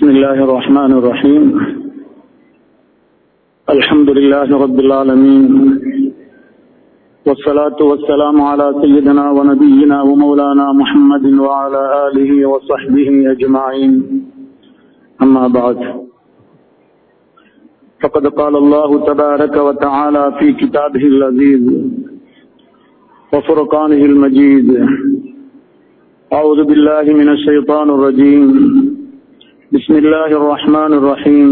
بسم الله الرحمن الرحيم. الحمد لله رب العالمين، والصلاة والسلام على سيدنا ونبينا ومولانا محمد وعلى آله وصحبه أجمعين. أما بعد، فقد قال الله تبارك وتعالى في كتابه العزيز وفرقانه المجيد: أعوذ بالله من الشيطان الرجيم، بسم الله الرحمن الرحيم.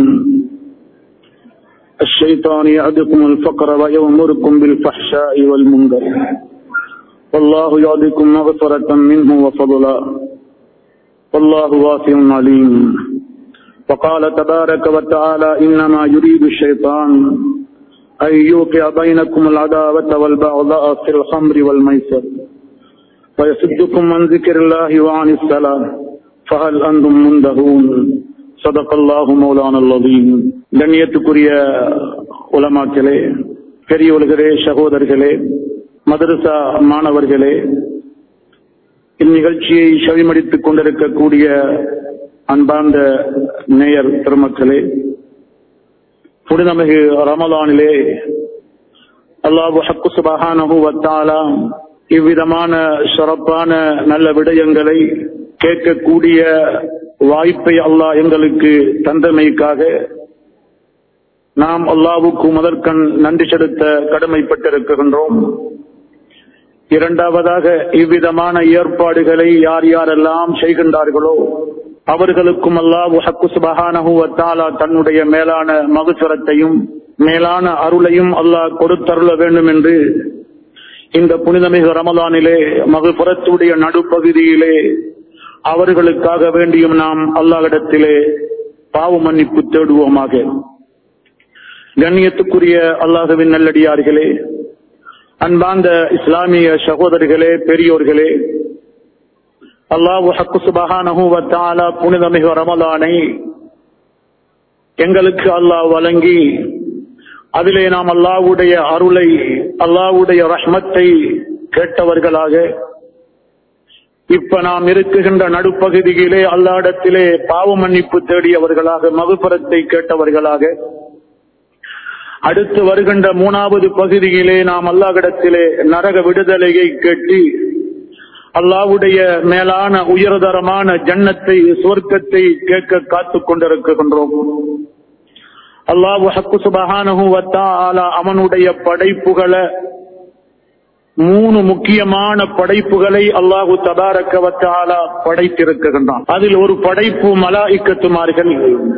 الشيطان يعدكم الفقر ويأمركم بالفحشاء والمنكر والله يعدكم مغفرة منه وفضلا والله واسع عليم. وقال تبارك وتعالى: إنما يريد الشيطان أن يوقع بينكم العداوة والبغضاء في الخمر والميسر ويصدكم عن ذكر الله وعن الصلاة فهل أنتم منتهون. صدق الله مولانا العظيم. கண்ணியத்துக்குரிய உலமாக்களே, பெரியவர்களே, சகோதரர்களே, மதரசா மாணவர்களே, இந்நிகழ்ச்சியை செவிமடித்துக் கொண்டிருக்கக்கூடிய அன்பார்ந்த நேயர் பெருமக்களே, புனிதமிகு ரமலானிலே அல்லாஹ் ஹக்கு சுப்ஹானஹு வ தஆலா இவ்விதமான சிறப்பான நல்ல விடயங்களை கேட்கக்கூடிய வாய்ப்பை அல்லாஹ் எங்களுக்கு தந்தமைக்காக நாம் அல்லாஹ்வுக்கு முதற்கண் நன்றி செலுத்த கடமைப்பட்டிருக்கின்றோம். இரண்டாவதாக, இவ்விதமான ஏற்பாடுகளை யார் யாரெல்லாம் செய்கின்றார்களோ அவர்களுக்கும் அல்லாஹ் ஹக்கு சுப்ஹானஹு வ தஆலா தன்னுடைய மேலான மக்ஃபிரத்தையும் மேலான அருளையும் அல்லாஹ் கொடுத்தருள வேண்டும் என்று இந்த புனிதமிகு ரமலானிலே மக்ஃபிரத்துடைய நடுப்பகுதியிலே அவர்களுக்காக வேண்டியும் நாம் அல்லாஹ்விடத்திலே பாவ மன்னிப்பு தேடுவோமாக. கண்ணியத்துக்குரிய அல்லாஹ்வின் நல்லடியார்களே, அன்பார்ந்த இஸ்லாமிய சகோதரர்களே, பெரியோர்களே, அல்லாஹ் ஹக்கு சுப்ஹானஹு வ தஆலா புனிதமிகு ரமலானை எங்களுக்கு அல்லாஹ் வழங்கி அதிலே நாம் அல்லாஹ்வுடைய அருளை, அல்லாஹ்வுடைய ரஹ்மத்தை கேட்டவர்களாக, இப்ப நாம் இருக்குகின்ற நடுப்பகுதியிலே அல்லாஹ்விடத்திலே பாவ மன்னிப்பு தேடியவர்களாக, மக்ஃபிரத்தை கேட்டவர்களாக, அடுத்து வருகின்ற மூணாவது பகுதியிலே நாம் அல்லாஹ்விடத்திலே நரக விடுதலையை கேட்டு அல்லாஹ்வுடைய மேலான உயர்தரமான ஜன்னத்தை, சுவர்க்கத்தை கேட்க காத்துக் கொண்டிருக்கின்றோம். அல்லாஹ் ஹக்கு சுப்ஹானஹு வ தஆலா அவனுடைய படைப்புகளை, மூணு முக்கியமான படைப்புகளை அல்லாஹு தபாரக வ தஆலா படைத்திருக்கின்றான். அதில் ஒரு படைப்பு மலாயிக்கத்துமார்கள்,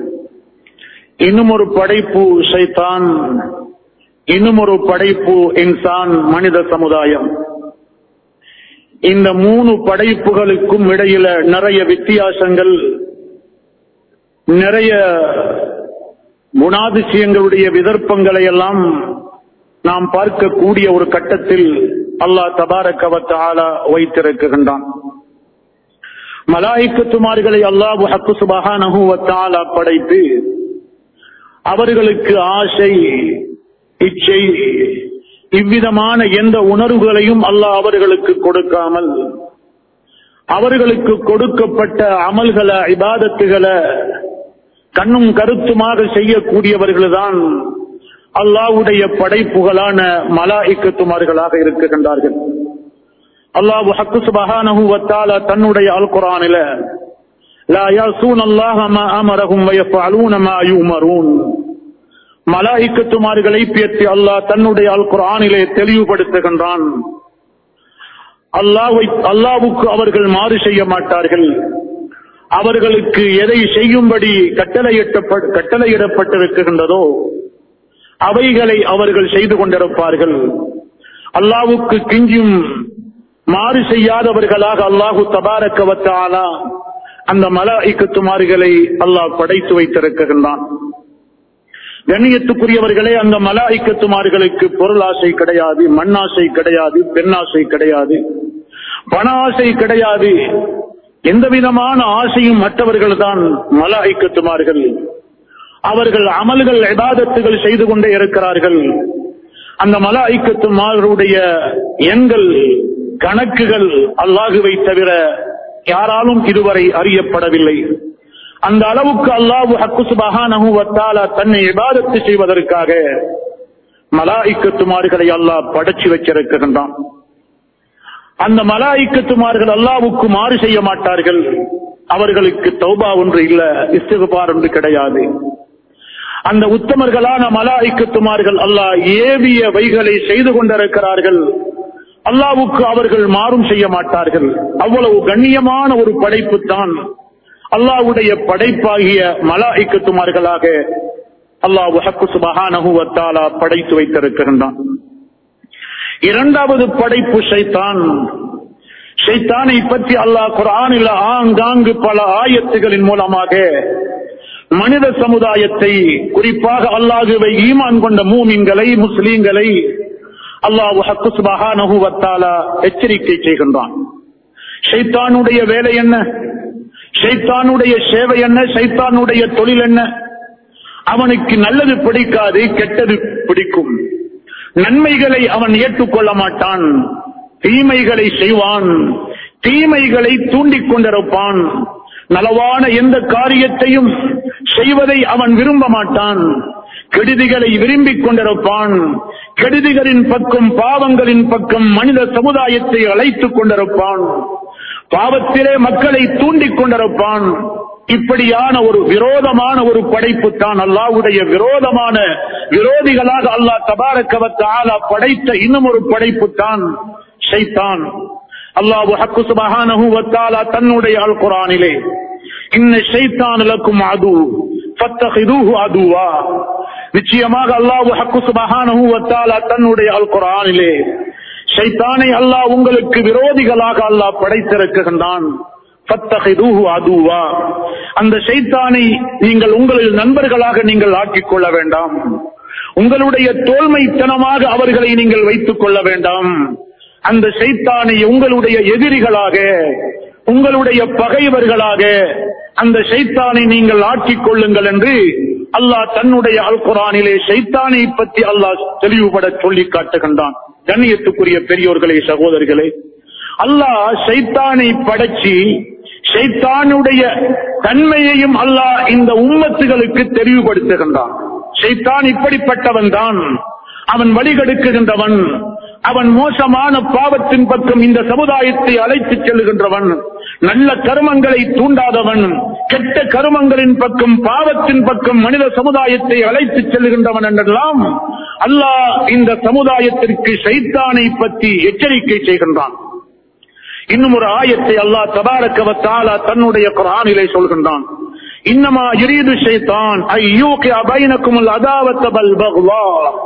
இன்னும் ஒரு படைப்பு ஷைத்தான், இன்னும் ஒரு படைப்பு இன்சான், மனித சமுதாயம். இந்த மூணு படைப்புகளுக்கும் இடையில நிறைய வித்தியாசங்கள், நிறைய குணாதிசயங்களுடைய விதர்ப்பங்களை எல்லாம் நாம் பார்க்கக்கூடிய ஒரு கட்டத்தில் அல்லாஹ் தபாரக வ தஆலா வைத்திருக்கின்றான். மலாயிக்கத்துமார்களை அல்லாஹ் ஹக்கு சுப்ஹானஹு வ தஆலா படைத்து அவர்களுக்கு ஆசை, இச்சை, இவ்விதமான எந்த உணர்வுகளையும் அல்லாஹ் அவர்களுக்கு கொடுக்காமல் அவர்களுக்கு கொடுக்கப்பட்ட அமல்களை, இபாதத்துகளை கண்ணும் கருத்துமாக செய்யக்கூடியவர்கள்தான் அல்லாஹ்வுடைய படைப்புகளான மலாயிக்கத்துமார்களாக இருக்கின்றார்கள். அல்லாஹ் ஹக்கு சுப்ஹானஹு வ தஆலா தன்னுடைய அல் குர்ஆனில லா யஸூனல்லாஹ மா அமரஹும் வ யஃஅலூன மா யுமரூன், மலாயிக்கத்துமார்களை பற்றி அல்லாஹ் தன்னுடைய அல் குர்ஆனிலே தெளிவுபடுத்துகின்றான். அல்லாஹ்வுக்கு அவர்கள் மாறு செய்ய மாட்டார்கள். அவர்களுக்கு எதை செய்யும்படி கட்டளையிடப்பட்டிருக்கின்றதோ அவைகளை அவர்கள் செய்து கொண்டிருப்பார்கள். அல்லாஹ்வுக்கு கிஞ்சும் மாறு செய்யாதவர்களாக அல்லாஹு தபாரக வ தஆலா அந்த மலாயிக்கத்துமார்களை அல்லாஹ் படைத்து வைத்திருக்கின்றான். கண்ணியத்துக்குரியவர்களே, அந்த மலாயிக்கத்துமார்களுக்கு பொருள் ஆசை கிடையாது, மண்ணாசை கிடையாது, பெண்ணாசை கிடையாது, பண ஆசை கிடையாது, எந்த விதமான ஆசையும் மற்றவர்கள் தான் மலாயிக்கத்துமார்கள். அவர்கள் அமல்கள், இபாதத்துகள் செய்து கொண்டே இருக்கிறார்கள். அந்த மலாயிக்கத்துமாருடைய எண்கள், கணக்குகள் அல்லாஹுவை தவிர யாராலும் இதுவரை அறியப்படவில்லை. அந்த அளவுக்கு அல்லாஹ் ஹக்கு சுப்ஹானஹு வ தஆலா தன்னை இபாதத் செய்வதற்காக மலாயிக்கத்துமார்களை அல்லாஹ் படைச்சு வச்சிருக்கின்றான். அந்த மலாயிக்கத்துமார்கள் அல்லாஹ்வுக்கு மாறு செய்ய மாட்டார்கள். அவர்களுக்கு தௌபா ஒன்று இல்ல, இஸ்திக்பார் ஒன்று கிடையாது. அந்த உத்தமர்களான மலாயிக்கத்துமார்கள் அல்லாஹ் ஏவிய வைகளை செய்து கொண்டிருக்கிறார்கள். அல்லாஹ்வுக்கு அவர்கள் மாறும் செய்ய மாட்டார்கள். அவ்வளவு கண்ணியமான ஒரு படைப்பு தான் அல்லாஹ்வுடைய படைப்பாகிய மலாயிக்கத்துமார்களாக அல்லாஹ் ஹக்கு சுப்ஹானஹு வ தஆலா படைத்து வைத்திருக்கின்றான். இரண்டாவது படைப்பு ஷைத்தான். ஷைத்தானை பற்றி அல்லாஹ் குர்ஆனில் ஆங்காங்கு பல ஆயத்துகளின் மூலமாக மனித சமுதாயத்தை, குறிப்பாக அல்லாஹ்வை ஈமான் கொண்ட மூமின்களை, முஸ்லிம்களை அல்லாஹ் ஹக்கு சுப்ஹானஹு வ தஆலா எச்சரிக்கை செய்கின்றான். ஷைத்தானுடைய வேலை என்ன? ஷைத்தானுடைய சேவை என்ன? ஷைத்தானுடைய தொழில் என்ன? அவனுக்கு நல்லது பிடிக்காது, கெட்டது பிடிக்கும். நன்மைகளை அவன் ஏற்றுக்கொள்ள மாட்டான், தீமைகளை செய்வான், தீமைகளை தூண்டிக் கொண்டிருப்பான். நலவான எந்த காரியத்தையும் செய்வதை அவன் விரும்ப மாட்டான், கெடுதிகளை விரும்பிக் கொண்டிருப்பான். கெடுதிகளின் பக்கம், பாவங்களின் பக்கம் மனித சமுதாயத்தை அழைத்துக் கொண்டிருப்பான். பாவத்திலே மக்களை தூண்டிக் கொண்டிருப்பான். இப்படியான ஒரு விரோதமான ஒரு படைப்பு தான் அல்லாஹ்வுடைய விரோதிகளாக அல்லாஹ் தபாரக வ தஆலா படைத்த இன்னும் ஒரு படைப்பு தான் ஷைத்தான். அல்லாஹ் ஹக்கு சுப்ஹானஹு வ தஆலா தன்னுடைய அல் குர்ஆனிலே இன்ன ஷைத்தான லக்கும் அது ஃபத்தகிதுஹு அதுவா, நிச்சயமாக அல்லாஹ் ஹக்கு சுப்ஹானஹு வ தஆலா தன்னுடைய அல் குர்ஆனிலே ஷைத்தானை அல்லாஹ் உங்களுக்கு விரோதிகளாக அல்லாஹ் படைத்திருக்கின்றான். ஃபத்தகிதுஹு அதுவா, அந்த ஷைத்தானை நீங்கள் உங்களின் நண்பர்களாக நீங்கள் ஆக்கிக் கொள்ள வேண்டாம். உங்களுடைய தோல்மைத்தனமாக அவர்களை நீங்கள் வைத்துக் கொள்ள வேண்டாம். அந்த ஷைத்தானை உங்களுடைய எதிரிகளாக, உங்களுடைய பகைவர்களாக அந்த ஷைத்தானை நீங்கள் ஆக்கிக் கொள்ளுங்கள் என்று அல்லாஹ் தன்னுடைய அல் குர்ஆனிலே ஷைத்தானை பற்றி அல்லாஹ் தெளிவுபட சொல்லி காட்டுகின்றான். கண்ணியத்துக்குரிய பெரியோர்களே, சகோதரர்களே, அல்லாஹ் ஷைத்தானை படைச்சி ஷைத்தானுடைய தன்மையையும் அல்லாஹ் இந்த உம்மத்துகளுக்கு தெளிவுபடுத்துகின்றான். ஷைத்தான் இப்படிப்பட்டவன் தான், அவன் வழிகெடுக்குகின்றவன், அவன் மோசமான பாவத்தின் பக்கம் இந்த சமுதாயத்தை அழைத்துச் செல்லுகின்றவன், நல்ல கர்மங்களை தூண்டாதவன், கெட்ட கர்மங்களின் பக்கம், பாவத்தின் பக்கம் மனித சமுதாயத்தை அழைத்துச் செல்லுகின்றவன் என்றெல்லாம் அல்லாஹ் இந்த சமுதாயத்திற்கு ஷைத்தானை பற்றி எச்சரிக்கை செய்கின்றான். இன்னும் ஒரு ஆயத்தை அல்லாஹ் தபாரக வ தஆலா தன்னுடைய குர்ஆனிலே சொல்கின்றான். இன்னமா யுரீது ஷைத்தான் அய்யூகிஅ பைனகுமுல் அதாவத வல் பக்லா,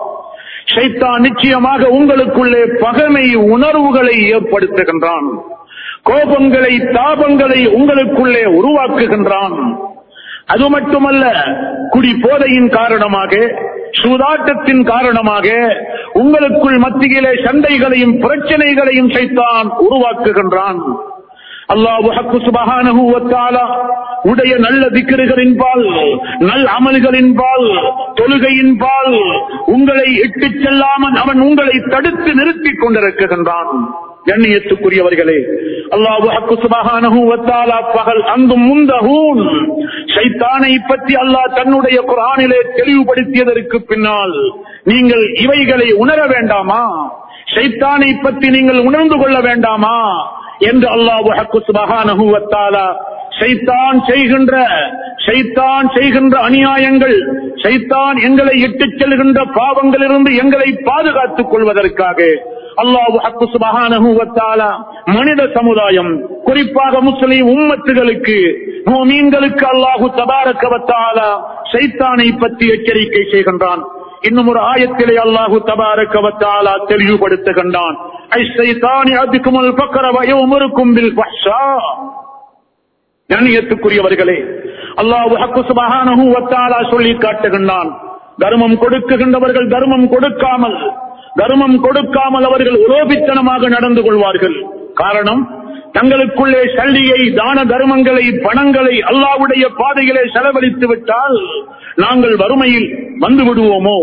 ஷைத்தான் நிச்சயமாக உங்களுக்குள்ளே பகைமை உணர்வுகளை ஏற்படுத்துகின்றான், கோபங்களை, தாபங்களை உங்களுக்குள்ளே உருவாக்குகின்றான். அது மட்டுமல்ல, குடி போதையின் காரணமாக, சூதாட்டத்தின் காரணமாக உங்களுக்குள் மத்தியிலே சண்டைகளையும் பிரச்சனைகளையும் ஷைத்தான் உருவாக்குகின்றான். அல்லாஹ் ஹக்கு சுப்ஹானஹு வ தஆலா உடைய நல்ல திக்ருகளின் பால், நல் அமல்களின் பால், தொழுகையின் பால் உங்களை இட்டுச் செல்லாமல் அவன் உங்களை தடுத்து நிறுத்திக் கொண்டிருக்கின்றான். கண்ணியத்துக்குரியவர்களே, அல்லாஹ் ஹக்கு சுப்ஹானஹு வ தஆலா பகல் அங்கும் முந்தஹூன், ஷைத்தானை பற்றி அல்லாஹ் தன்னுடைய குர்ஆனிலே தெளிவுபடுத்தியதற்கு பின்னால் நீங்கள் இவைகளை உணர வேண்டாமா? ஷைத்தானை பற்றி நீங்கள் உணர்ந்து கொள்ள வேண்டாமா என்று அல்லாஹ் ஹக்கு சுப்ஹானஹு வ தஆலா ஷைத்தான் செய்கின்ற அநியாயங்கள், ஷைத்தான் எங்களை இட்டுச் செல்கின்ற பாவங்களிலிருந்து எங்களை பாதுகாத்துக் கொள்வதற்காக அல்லாஹ் ஹக்கு சுப்ஹானஹு வ தஆலா மனித சமுதாயம், குறிப்பாக முஸ்லிம் உம்மத்துகளுக்கு, முஃமின்களுக்கு அல்லாஹ் தபாரக வ தஆலா ஷைத்தானை பற்றி எச்சரிக்கை செய்கின்றான். இன்னும் ஒரு ஆயத்திலே அல்லாஹ் தபாரக வ தஆலா தெளிவுபடுத்துகின்றான். ஐ-ஷைத்தானு யஅதுகுமுல் ஃபக்ர வ யஅமுருக்கும் பில் ஃபஹ்ஷா. கண்ணியத்துக்குரியவர்களே, அல்லாஹ் ஹக்கு சுப்ஹானஹு வ தஆலா சொல்லி காட்டுகின்றான், தர்மம் கொடுக்குகின்றவர்கள் தர்மம் கொடுக்காமல் அவர்கள் உலோபித்தனமாக நடந்து கொள்வார்கள். காரணம், தங்களுக்குள்ளே சல்லியை, தான தர்மங்களை, பணங்களை அல்லாஹ்வுடைய பாதையிலே செலவழித்து விட்டால் நாங்கள் வறுமையில் வந்து விடுவோமோ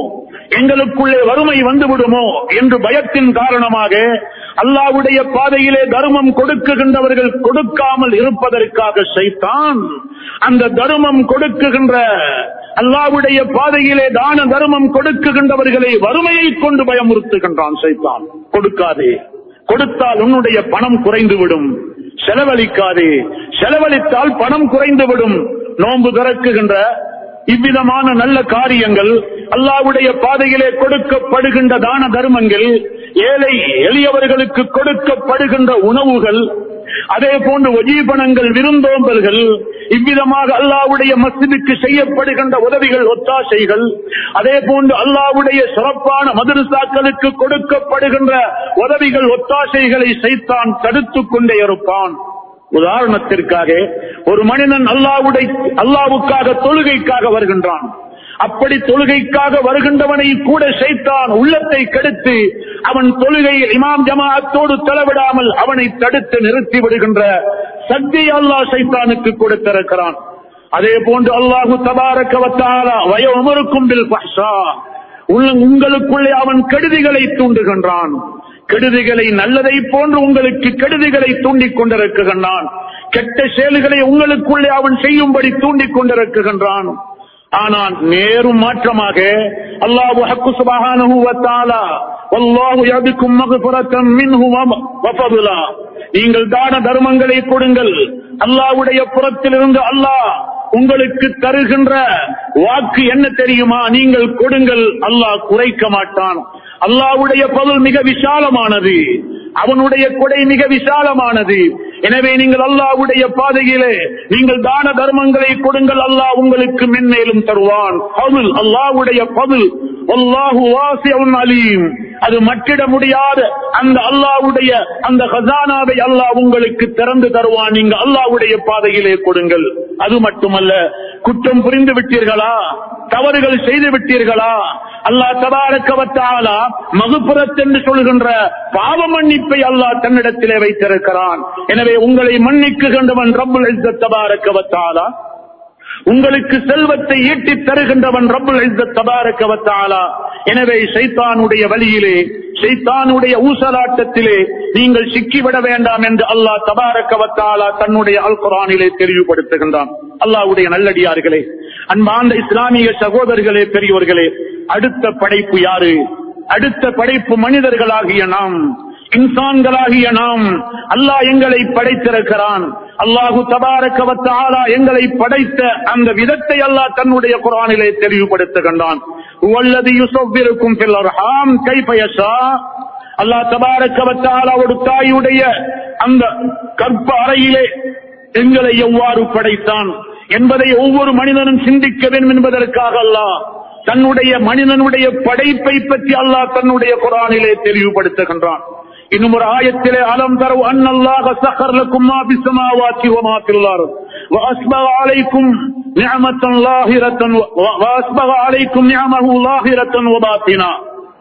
எங்களுக்குள்ளே வறுமை வந்துவிடுமோ என்று பயத்தின் காரணமாக அல்லாஹ்வுடைய பாதையிலே தர்மம் கொடுக்குகின்றவர்கள் கொடுக்காமல் இருப்பதற்காக ஷைத்தான் அந்த தர்மம் கொடுக்குகின்ற அல்லாஹ்வுடைய பாதையிலே தான தர்மம் கொடுக்குகின்றவர்களை வறுமையை கொண்டு பயமுறுத்துகின்றான் ஷைத்தான். கொடுக்காதே, கொடுத்தால் உன்னுடைய பணம் குறைந்துவிடும். செலவழிக்காதே, செலவழித்தால் பணம் குறைந்துவிடும். நோன்பு திறக்குகின்ற இவ்விதமான நல்ல காரியங்கள், அல்லாஹ்வுடைய பாதையிலே கொடுக்கப்படுகின்ற தான தர்மங்கள், ஏழை எளியவர்களுக்கு கொடுக்கப்படுகின்ற உணவுகள், அதே போன்று வஜீபனங்கள், விருந்தோம்பல்கள், இவ்விதமாக அல்லாஹ்வுடைய மஸ்ஜிதுக்கு செய்யப்படுகின்ற உதவிகள், ஒத்தாசைகள், அதே போன்று அல்லாஹ்வுடைய சிறப்பான மதரசாக்களுக்கு கொடுக்கப்படுகின்ற உதவிகள், ஒத்தாசைகளை ஷைத்தான் தடுத்துக் கொண்டே இருப்பான். உதாரணத்திற்காக ஒரு மனிதன் அல்லாஹ்வுக்காக தொழுகைக்காக வருகின்றான். அப்படி தொழுகைக்காக வருகின்றவனை கூட ஷைத்தான் உள்ளத்தை கெடுத்து அவன் தொழுகையில் இமாம் ஜமாஅத்தோடு தலைவிடாமல் அவனை தடுத்து நிறுத்தி விடுகின்ற சக்தி அல்லாஹ் ஷைத்தானுக்கு கொடுத்திருக்கிறான். அதே போன்று அல்லாஹு தபாரக வ தஆலா வயமுருக்கும் பில் ஃபஹ்ஷா, உங்களுக்குள்ளே அவன் கெடுதிகளை தூண்டுகின்றான். கெடுதிகளை நல்லதை போன்று உங்களுக்கு கெடுதிகளை தூண்டிக் கொண்டிருக்கின்றான். கெட்ட செயல்களை உங்களுக்குள்ளே அவன் செய்யும்படி தூண்டிக் கொண்டிருக்கின்றான். ஆனால் நேரும் மாற்றமாக அல்லாஹ் ஹக்கு சுப்ஹானஹு வ தஆலா வல்லாஹு யதுக்கும் மக்ஃபிரத்தன் மின்ஹு வ ஃபضلا, நீங்கள் தான தர்மங்களை கொடுங்கள், அல்லாஹ்வுடைய புறத்திலிருந்து அல்லாஹ் உங்களுக்கு தருகின்ற வாக்கு என்ன தெரியுமா? நீங்கள் கொடுங்கள், அல்லாஹ் குறைக்க மாட்டான். அல்லாஹ்வுடைய பதல் மிக விசாலமானது, அவனுடைய கொடை மிக விசாலமானது. எனவே நீங்கள் அல்லாஹ்வுடைய பாதையிலே நீங்கள் தான தர்மங்களை கொடுங்கள், அல்லாஹ் உங்களுக்கு மென்மேலும் தருவான். அல்லாஹ்வுடைய பதல் வல்லாஹு வாசிஉன் அலீம், அது மட்டிட முடியாத அந்த அல்லாஹ்வுடைய அந்த கஸானாவை அல்லாஹ் உங்களுக்கு திறந்து தருவான். நீங்க அல்லாஹ்வுடைய பாதையிலே கொடுங்கள். அது மட்டுமல்ல, குற்றம் புரிந்து விட்டீர்களா, தவறுகள் செய்து விட்டீர்களா, அல்லாஹ் தபாரக வ தஆலா மக்ஃபிரத் என்று சொல்கின்ற பாவ மன்னிப்பை அல்லாஹ் தன்னிடத்திலே வைத்திருக்கிறான். எனவே உங்களை மன்னிக்குகின்றவன் ரப்புல் இஸ்ஸத் தபாரக வ தஆலா, உங்களுக்கு செல்வத்தை ஈட்டி தருகின்றவன் ரப்புல் இஸ்ஸத் தபாரக வ தஆலா. எனவே ஷைத்தானுடைய வழியிலே, ஷைத்தானுடைய ஊசலாட்டத்திலே நீங்கள் சிக்கிவிட வேண்டாம் என்று அல்லாஹ் தபாரக வ தஆலா தன்னுடைய அல் குர்ஆனிலே தெளிவுபடுத்துகின்றான். அல்லாஹ்வுடைய நல்லடியார்களே, அன்பார்ந்த இஸ்லாமிய சகோதரர்களே, பெரியோர்களே, அடுத்த படைப்பு யாரு? அடுத்த படைப்பு மனிதர்களாகிய நாம், இன்சான்களாகிய நாம். அல்லாஹ் எங்களை படைத்திருக்கிறான். அல்லாஹு தபாரக வ தஆலா எங்களை படைத்த அந்த விதத்தை அல்லாஹ் தன்னுடைய குர்ஆனிலே தெளிவுபடுத்துகின்றான். வல்லதி யுஸவ்விருக்கும் ஃபில் அர்ஹாம் கைஃப யஷா. அல்லாஹ் தபாரக வ தஆலா ஒரு தாயுடைய அந்த கற்ப அறையிலே எங்களை எவ்வாறு படைத்தான் என்பதை ஒவ்வொரு மனிதனும் சிந்திக்க வேண்டும் என்பதற்காக அல்லாஹ் தன்னுடைய மனிதனுடைய படைப்பை பற்றி அல்லாஹ் தன்னுடைய குர்ஆனிலே தெளிவுபடுத்துகின்றான். இன்னும் ஒரு ஆயத்திலே அலம் தரு அன்னல்லாஹ ஸஹர் லக்கும் மா ஃபிஸ் ஸமாவாதி வ மா ஃபில் அர்த் வ அஸ்பக அலைக்கும் நிஅமத்தன் லாஹிரத்தன் வ அஸ்பக அலைக்கும் நிஅமஹு லாஹிரத்தன் வ பாத்தினா.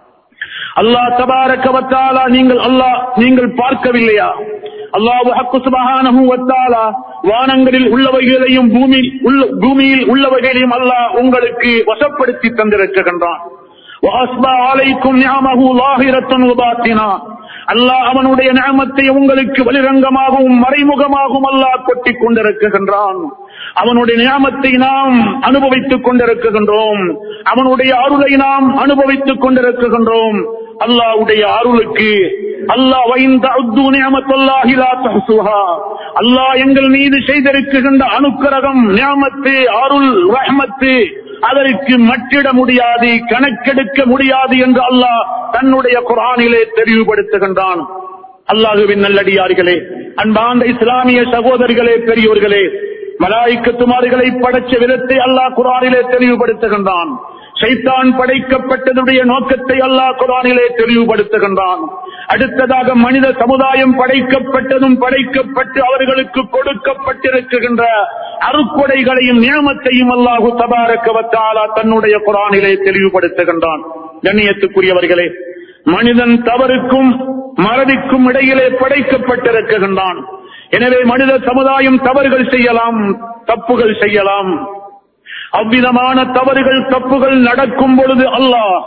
அல்லாஹ் தபாரக வ தஆலா நீங்கள் பார்க்கவில்லையா? அல்லாஹ் ஹக்கு சுப்ஹானஹு வ தஆலா வானங்களில் உள்ளவைகளையும் பூமியில் உள்ளவைகளையும் அல்லாஹ் உங்களுக்கு வசப்படுத்தி தந்திருக்கின்றான். வ அஸ்பக அலைக்கும் நிஅமஹு லாஹிரத்தன் வ பாத்தினா. அல்லாஹ் அவனுடைய நிஅமத்தை உங்களுக்கு வெளிரங்கமாகவும் மறைமுகமாகவும் அல்லாஹ் கொட்டிக் கொண்டிருக்கின்றான். அவனுடைய நிஅமத்தை நாம் அனுபவித்துக் கொண்டிருக்கின்றோம். அவனுடைய அருளை நாம் அனுபவித்துக் கொண்டிருக்கின்றோம். அல்லாஹ்வுடைய அருளுக்கு அல்லாஹ் வஇன்தஉது நிஅமத்தல்லாஹி லா தஹ்சுஹா, அல்லாஹ் எங்கள் மீது செய்திருக்கின்ற அனுக்கிரகம், நிஅமத்து, அருள், ரஹ்மத்து, அதற்கு மட்டிட முடியாது, கணக்கெடுக்க முடியாது என்று அல்லாஹ் தன்னுடைய குர்ஆனிலே தெளிவுபடுத்துகின்றான். அல்லாஹ்வின் நல்லடியார்களே, அன்பார்ந்த இஸ்லாமிய சகோதரர்களே, பெரியோர்களே, மலாயிக்கத்துமார்களை படைச்ச விதத்தை அல்லாஹ் குர்ஆனிலே தெளிவுபடுத்துகின்றான். ஷைத்தான் படைக்கப்பட்டதுடைய நோக்கத்தை அல்லாஹ் குர்ஆனிலே தெளிவுபடுத்துகின்றான். அடுத்ததாக மனித சமுதாயம் படைக்கப்பட்டு அவர்களுக்கு கொடுக்கப்பட்டிருக்கின்ற அருட்கொடைகளையும் நியமத்தையும் அல்லாஹு தபாரக வ தஆலா தன்னுடைய குர்ஆனிலே தெளிவுபடுத்துகின்றான். கண்ணியத்துக்குரியவர்களே, மனிதன் தவறுக்கும் மறதிக்கும் இடையிலே படைக்கப்பட்டிருக்கின்றான். எனவே மனித சமுதாயம் தவறுகள் செய்யலாம், தப்புகள் செய்யலாம். அவ்விதமான தவறுகள் தப்புகள் நடக்கும் பொழுது அல்லாஹ்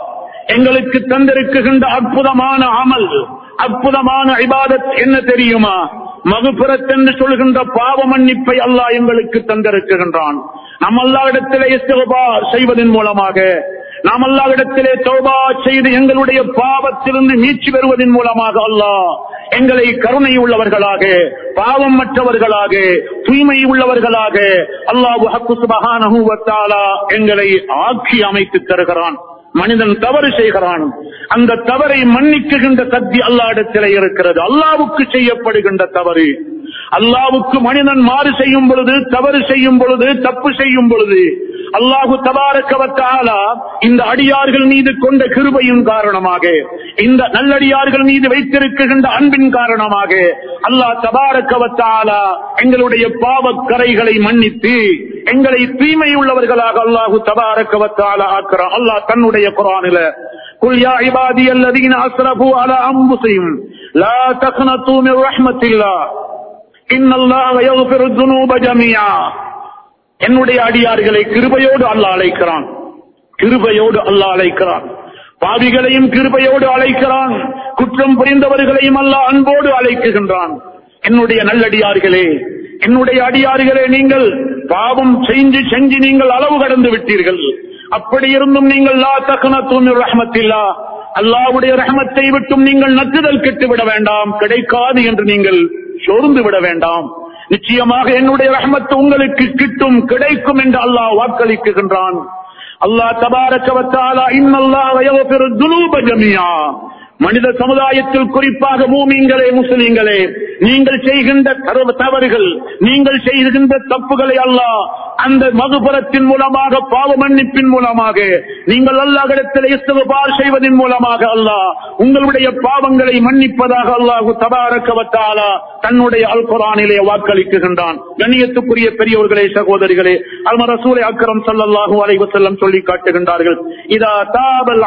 எங்களுக்கு தந்திருக்கின்ற அற்புதமான அமல், அற்புதமான இபாதத் என்ன தெரியுமா? மகுபிரத் என்று சொல்கின்ற பாவ மன்னிப்பை அல்லாஹ் எங்களுக்கு தந்திருக்கின்றான். நாம் அல்லாஹ்விடத்திலே இஸ்திக்பார் செய்வதன் மூலமாக, நாம் அல்லாஹ்விடத்திலே தௌபா செய்து எங்களுடைய பாவத்திலிருந்து மீட்சி பெறுவதன் மூலமாக அல்லாஹ் எங்களை கருணை உள்ளவர்களாக, பாவம் மற்றவர்களாக, தூய்மை உள்ளவர்களாக அல்லாஹ் சுப்ஹானஹு வ தஆலா எங்களை ஆக்கி அமைத்து தருகிறான். மனிதன் தவறு செய்கிறான், அந்த தவறை மன்னிக்குகின்ற சக்தி அல்லாஹ்விடத்திலே இருக்கிறது. அல்லாஹ்வுக்கு செய்யப்படுகின்ற தவறு, அல்லாஹ்வுக்கு மனிதன் மாறு செய்யும் பொழுது, தவறு செய்யும் பொழுது, தப்பு செய்யும் பொழுது அல்லாஹு தபாரக வ தஆலா இந்த அடியார்கள் மீது கொண்ட கிருபையின் காரணமாக, இந்த நல்லடியார்கள் மீது வைத்திருக்கின்ற அன்பின் காரணமாக அல்லாஹ் தபாரக வ தஆலா எங்களுடைய பாவக் கரைகளை மன்னித்து எங்களை தூய்மை உள்ளவர்களாக அல்லாஹு தபாரக வ தஆலா ஆக்குறான். அல்லாஹ் தன்னுடைய குர்ஆனில குல் யா இபாதியல்லதீன அஸ்ரஃபு அலா அன்ஃபுஸிஹிம் லா தக்னது மின் ரஹ்மத்தில்லாஹ் இன்னல்லாஹ யக்ஃபிரு ذுனூப ஜமீஆ. என்னுடைய அடியார்களை கிருபையோடு அல்லாஹ் அழைக்கிறான், கிருபையோடு அல்லாஹ் அழைக்கிறான். பாவிகளையும் கிருபையோடு அழைக்கிறான், குற்றம் புரிந்தவர்களையும் அல்லாஹ் அன்போடு அழைக்குகின்றான். என்னுடைய நல்லடியார்களே, என்னுடைய அடியார்களே, நீங்கள் பாவம் செஞ்சு நீங்கள் அளவு கடந்து விட்டீர்கள். அப்படி இருந்தும் நீங்கள் லா தக்னது மின் ரஹ்மத்தில்லாஹ், அல்லாஹ்வுடைய ரஹ்மத்தை விட்டும் நீங்கள் நற்றுதல் கெட்டுவிட வேண்டாம், கிடைக்காது என்று நீங்கள் சோர்ந்து விட வேண்டாம். நிச்சயமாக என்னுடைய ரஹ்மத் உங்களுக்கு கிட்டும், கிடைக்கும் என்று அல்லாஹ் வாக்களிக்குகின்றான். அல்லாஹ் தபாரக வ தஆலா இன்னல்லாஹ யக்ஃபிரு ذுனூப ஜமீஆ. மனித சமுதாயத்தில் குறிப்பாக மூமின்களே, முஸ்லிம்களே, நீங்கள் செய்கின்ற தவறுகள், நீங்கள் செய்கின்ற தப்புகளை அல்லாஹ் அந்த மகுபரத்தின் மூலமாக, பாவ மன்னிப்பின் மூலமாக, நீங்கள் அல்லாஹ்விடத்தில் இஸ்திக்பார் செய்வதன் மூலமாக அல்லாஹ் உங்களுடைய பாவங்களை மன்னிப்பதாக அல்லாஹ் தபாரக வ தஆலா தன்னுடைய அல் குர்ஆனிலே வாக்களிக்குகின்றான். கண்ணியத்துக்குரிய பெரியவர்களே, சகோதரிகளே, அல் ரசூல் அக்ரம் ஸல்லல்லாஹு அலைஹி வஸல்லம் சொல்லி காட்டுகின்றார்கள், இதா தாபல்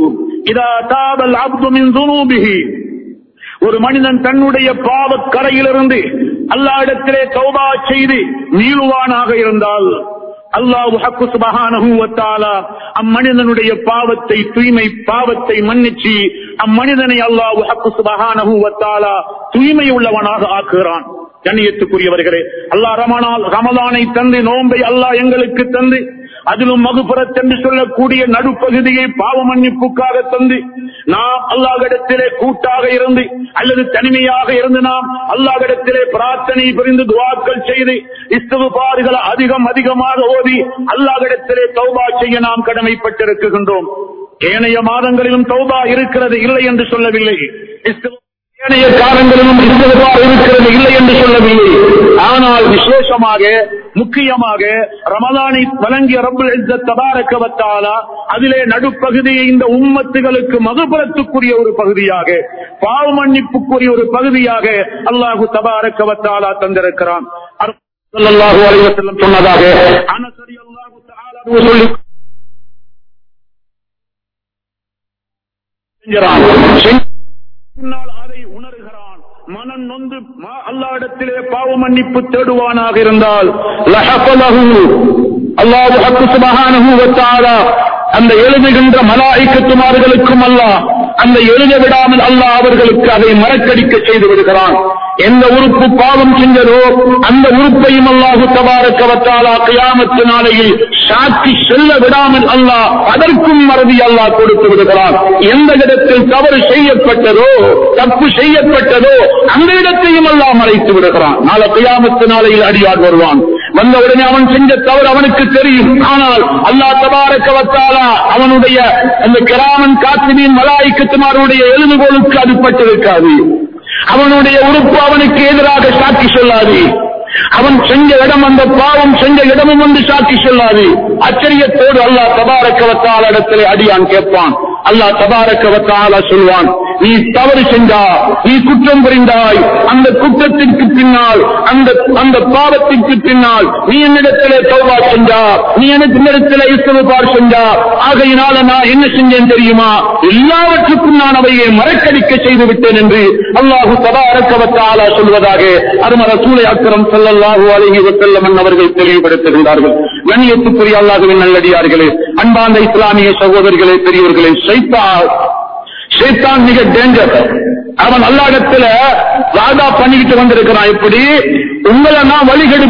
அப்து மின் ذுனூபிஹி. ஒரு மனிதன் தன்னுடைய பாவக் கரையிலிருந்து அல்லாஹ்விடத்திலே தௌபா செய்து மீளுவானாக இருந்தால் அல்லாஹ் சுப்ஹானஹு வ தஆலா அம்மனிதனுடைய பாவத்தை, தூய்மை பாவத்தை மன்னிச்சு அம்மனிதனை அல்லாஹ் சுப்ஹானஹு வ தஆலா தூய்மை உள்ளவனாக ஆக்குகிறான். கண்ணியத்துக்குரியவர்களே, அல்லாஹ் ரமலானை தந்து, நோன்பை அல்லாஹ் எங்களுக்கு தந்து, அதிலும் மகுஃபிரத் என்று சொல்லக்கூடிய நடுப்பகுதியை பாவ மன்னிப்புக்காக தந்து, நாம் அல்லாஹ்விடத்திலே கூட்டாக இருந்து அல்லது தனிமையாக இருந்து நாம் அல்லாஹ்விடத்திலே பிரார்த்தனை புரிந்து துஆக்கள் செய்து இஸ்திக்பார்கள் அதிகமாக ஓதி அல்லாஹ்விடத்திலே தௌபா செய்ய நாம் கடமைப்பட்டிருக்கின்றோம். ஏனைய மாதங்களிலும் தௌபா இருக்கிறது, இல்லை என்று சொல்லவில்லை. ஏனைய காலங்களிலும் இஸ்திக்பார் இருக்கிறது, இல்லை என்று சொல்லவில்லை. ஆனால் விசேஷமாக, முக்கியமாக ரமலானை வழங்கிய ரப்புல் இஸ்ஸத் தபாரக வ தஆலா அதிலே நடுப்பகுதியை இந்த உம்மத்துகளுக்கு மகுஃபிரத்துக்குரிய ஒரு பகுதியாக, பாவ மன்னிப்புக்குரிய ஒரு பகுதியாக அல்லாஹ் தபாரக வ தஆலா தந்திருக்கிறான். ஸல்லல்லாஹு அலைஹி வஸல்லம் சொன்னதாக அனஸ் ரலியல்லாஹு தஆலா சொல்லி அதை உணர்கிறான், மனம் நொந்து அல்லாஹ்விடத்திலே பாவ மன்னிப்பு தேடுவானாக இருந்தால் அல்லாஹ் சுப்ஹானஹு வ தஆலா அந்த எழுதுகின்ற மலாயிகத்துமார்களுக்கும் அல்லாஹ் அந்த எழுத விடாமல் அல்லாஹ் அவர்களுக்கு அதை மறக்கடிக்க செய்து விடுகிறான். எந்த உறுப்பு பாவம் செஞ்சதோ அந்த உறுப்பையும் அல்லாஹ் தபாரக வ தஆலா கியாமத் நாளையில் சாட்சி செல்ல விடாமல் அல்லாஹ் அதற்கும் மறதி அல்லாஹ் கொடுத்து விடுகிறான். எந்த இடத்தில் தவறு செய்யப்பட்டதோ, தப்பு செய்யப்பட்டதோ அந்த இடத்தையும் அல்லாஹ் மறைத்து விடுகிறான். நாளை கியாமத் நாளையில் அடியார் வருவான், வந்தவுடனே அவன் செஞ்ச தவறு அவனுக்கு தெரியும். ஆனால் அல்லாஹ் தபாரக வ தஆலா அவனுடைய அந்த கிராமன் காத்திபின் மலாயிகத்துமாருடைய எழுதுகோலுக்கு அது பட்டிருக்காது. அவனுடைய உறுப்பு அவனுக்கு எதிராக சாட்சி சொல்லாது. அவன் செஞ்ச இடம், அந்த பாவம் செஞ்ச இடமும் வந்து சாட்சி சொல்லாது. ஆச்சரியத்தோடு அல்லாஹ் தபாரக வ தஆலா இடத்திலே அடியான் கேட்பான். அல்லாஹ் தபாரக வ தஆலா சொல்வான், நீ தவறு செஞ்சா, நீ குற்றம் புரிந்தாய், அந்த குற்றத்திற்கு பின்னால், அந்த பாவத்திற்கு பின்னால் நீ என்னிடத்திலே தௌபா செஞ்சா, நீ என்னிடத்திலே இஸ்திக்பார் செஞ்சா, ஆகையினால நான் என்ன செஞ்சேன் தெரியுமா, எல்லாவற்றுக்கும் நான் அவையை மறக்கடிக்க செய்து விட்டேன் என்று அல்லாஹு தபாரக வ தஆலா சொல்வதாக அருமை ரசூலை அக்ரம் ஸல்லல்லாஹு அலைஹி வஸல்லம் அவர்கள் தெளிவுபடுத்துகிறார்கள். கண்ணியத்துக்குரிய அல்லாஹ்வின் நல்லடியார்களே, அன்பார்ந்த இஸ்லாமிய சகோதரர்களே, பெரியவர்களே, ஷைத்தான் மிக டேஞ்சர். அவன் அல்லாஹ்விடத்தில் வாதா பண்ணிக்கிட்டு வந்திருக்கிறான். எப்படி உங்களை நான்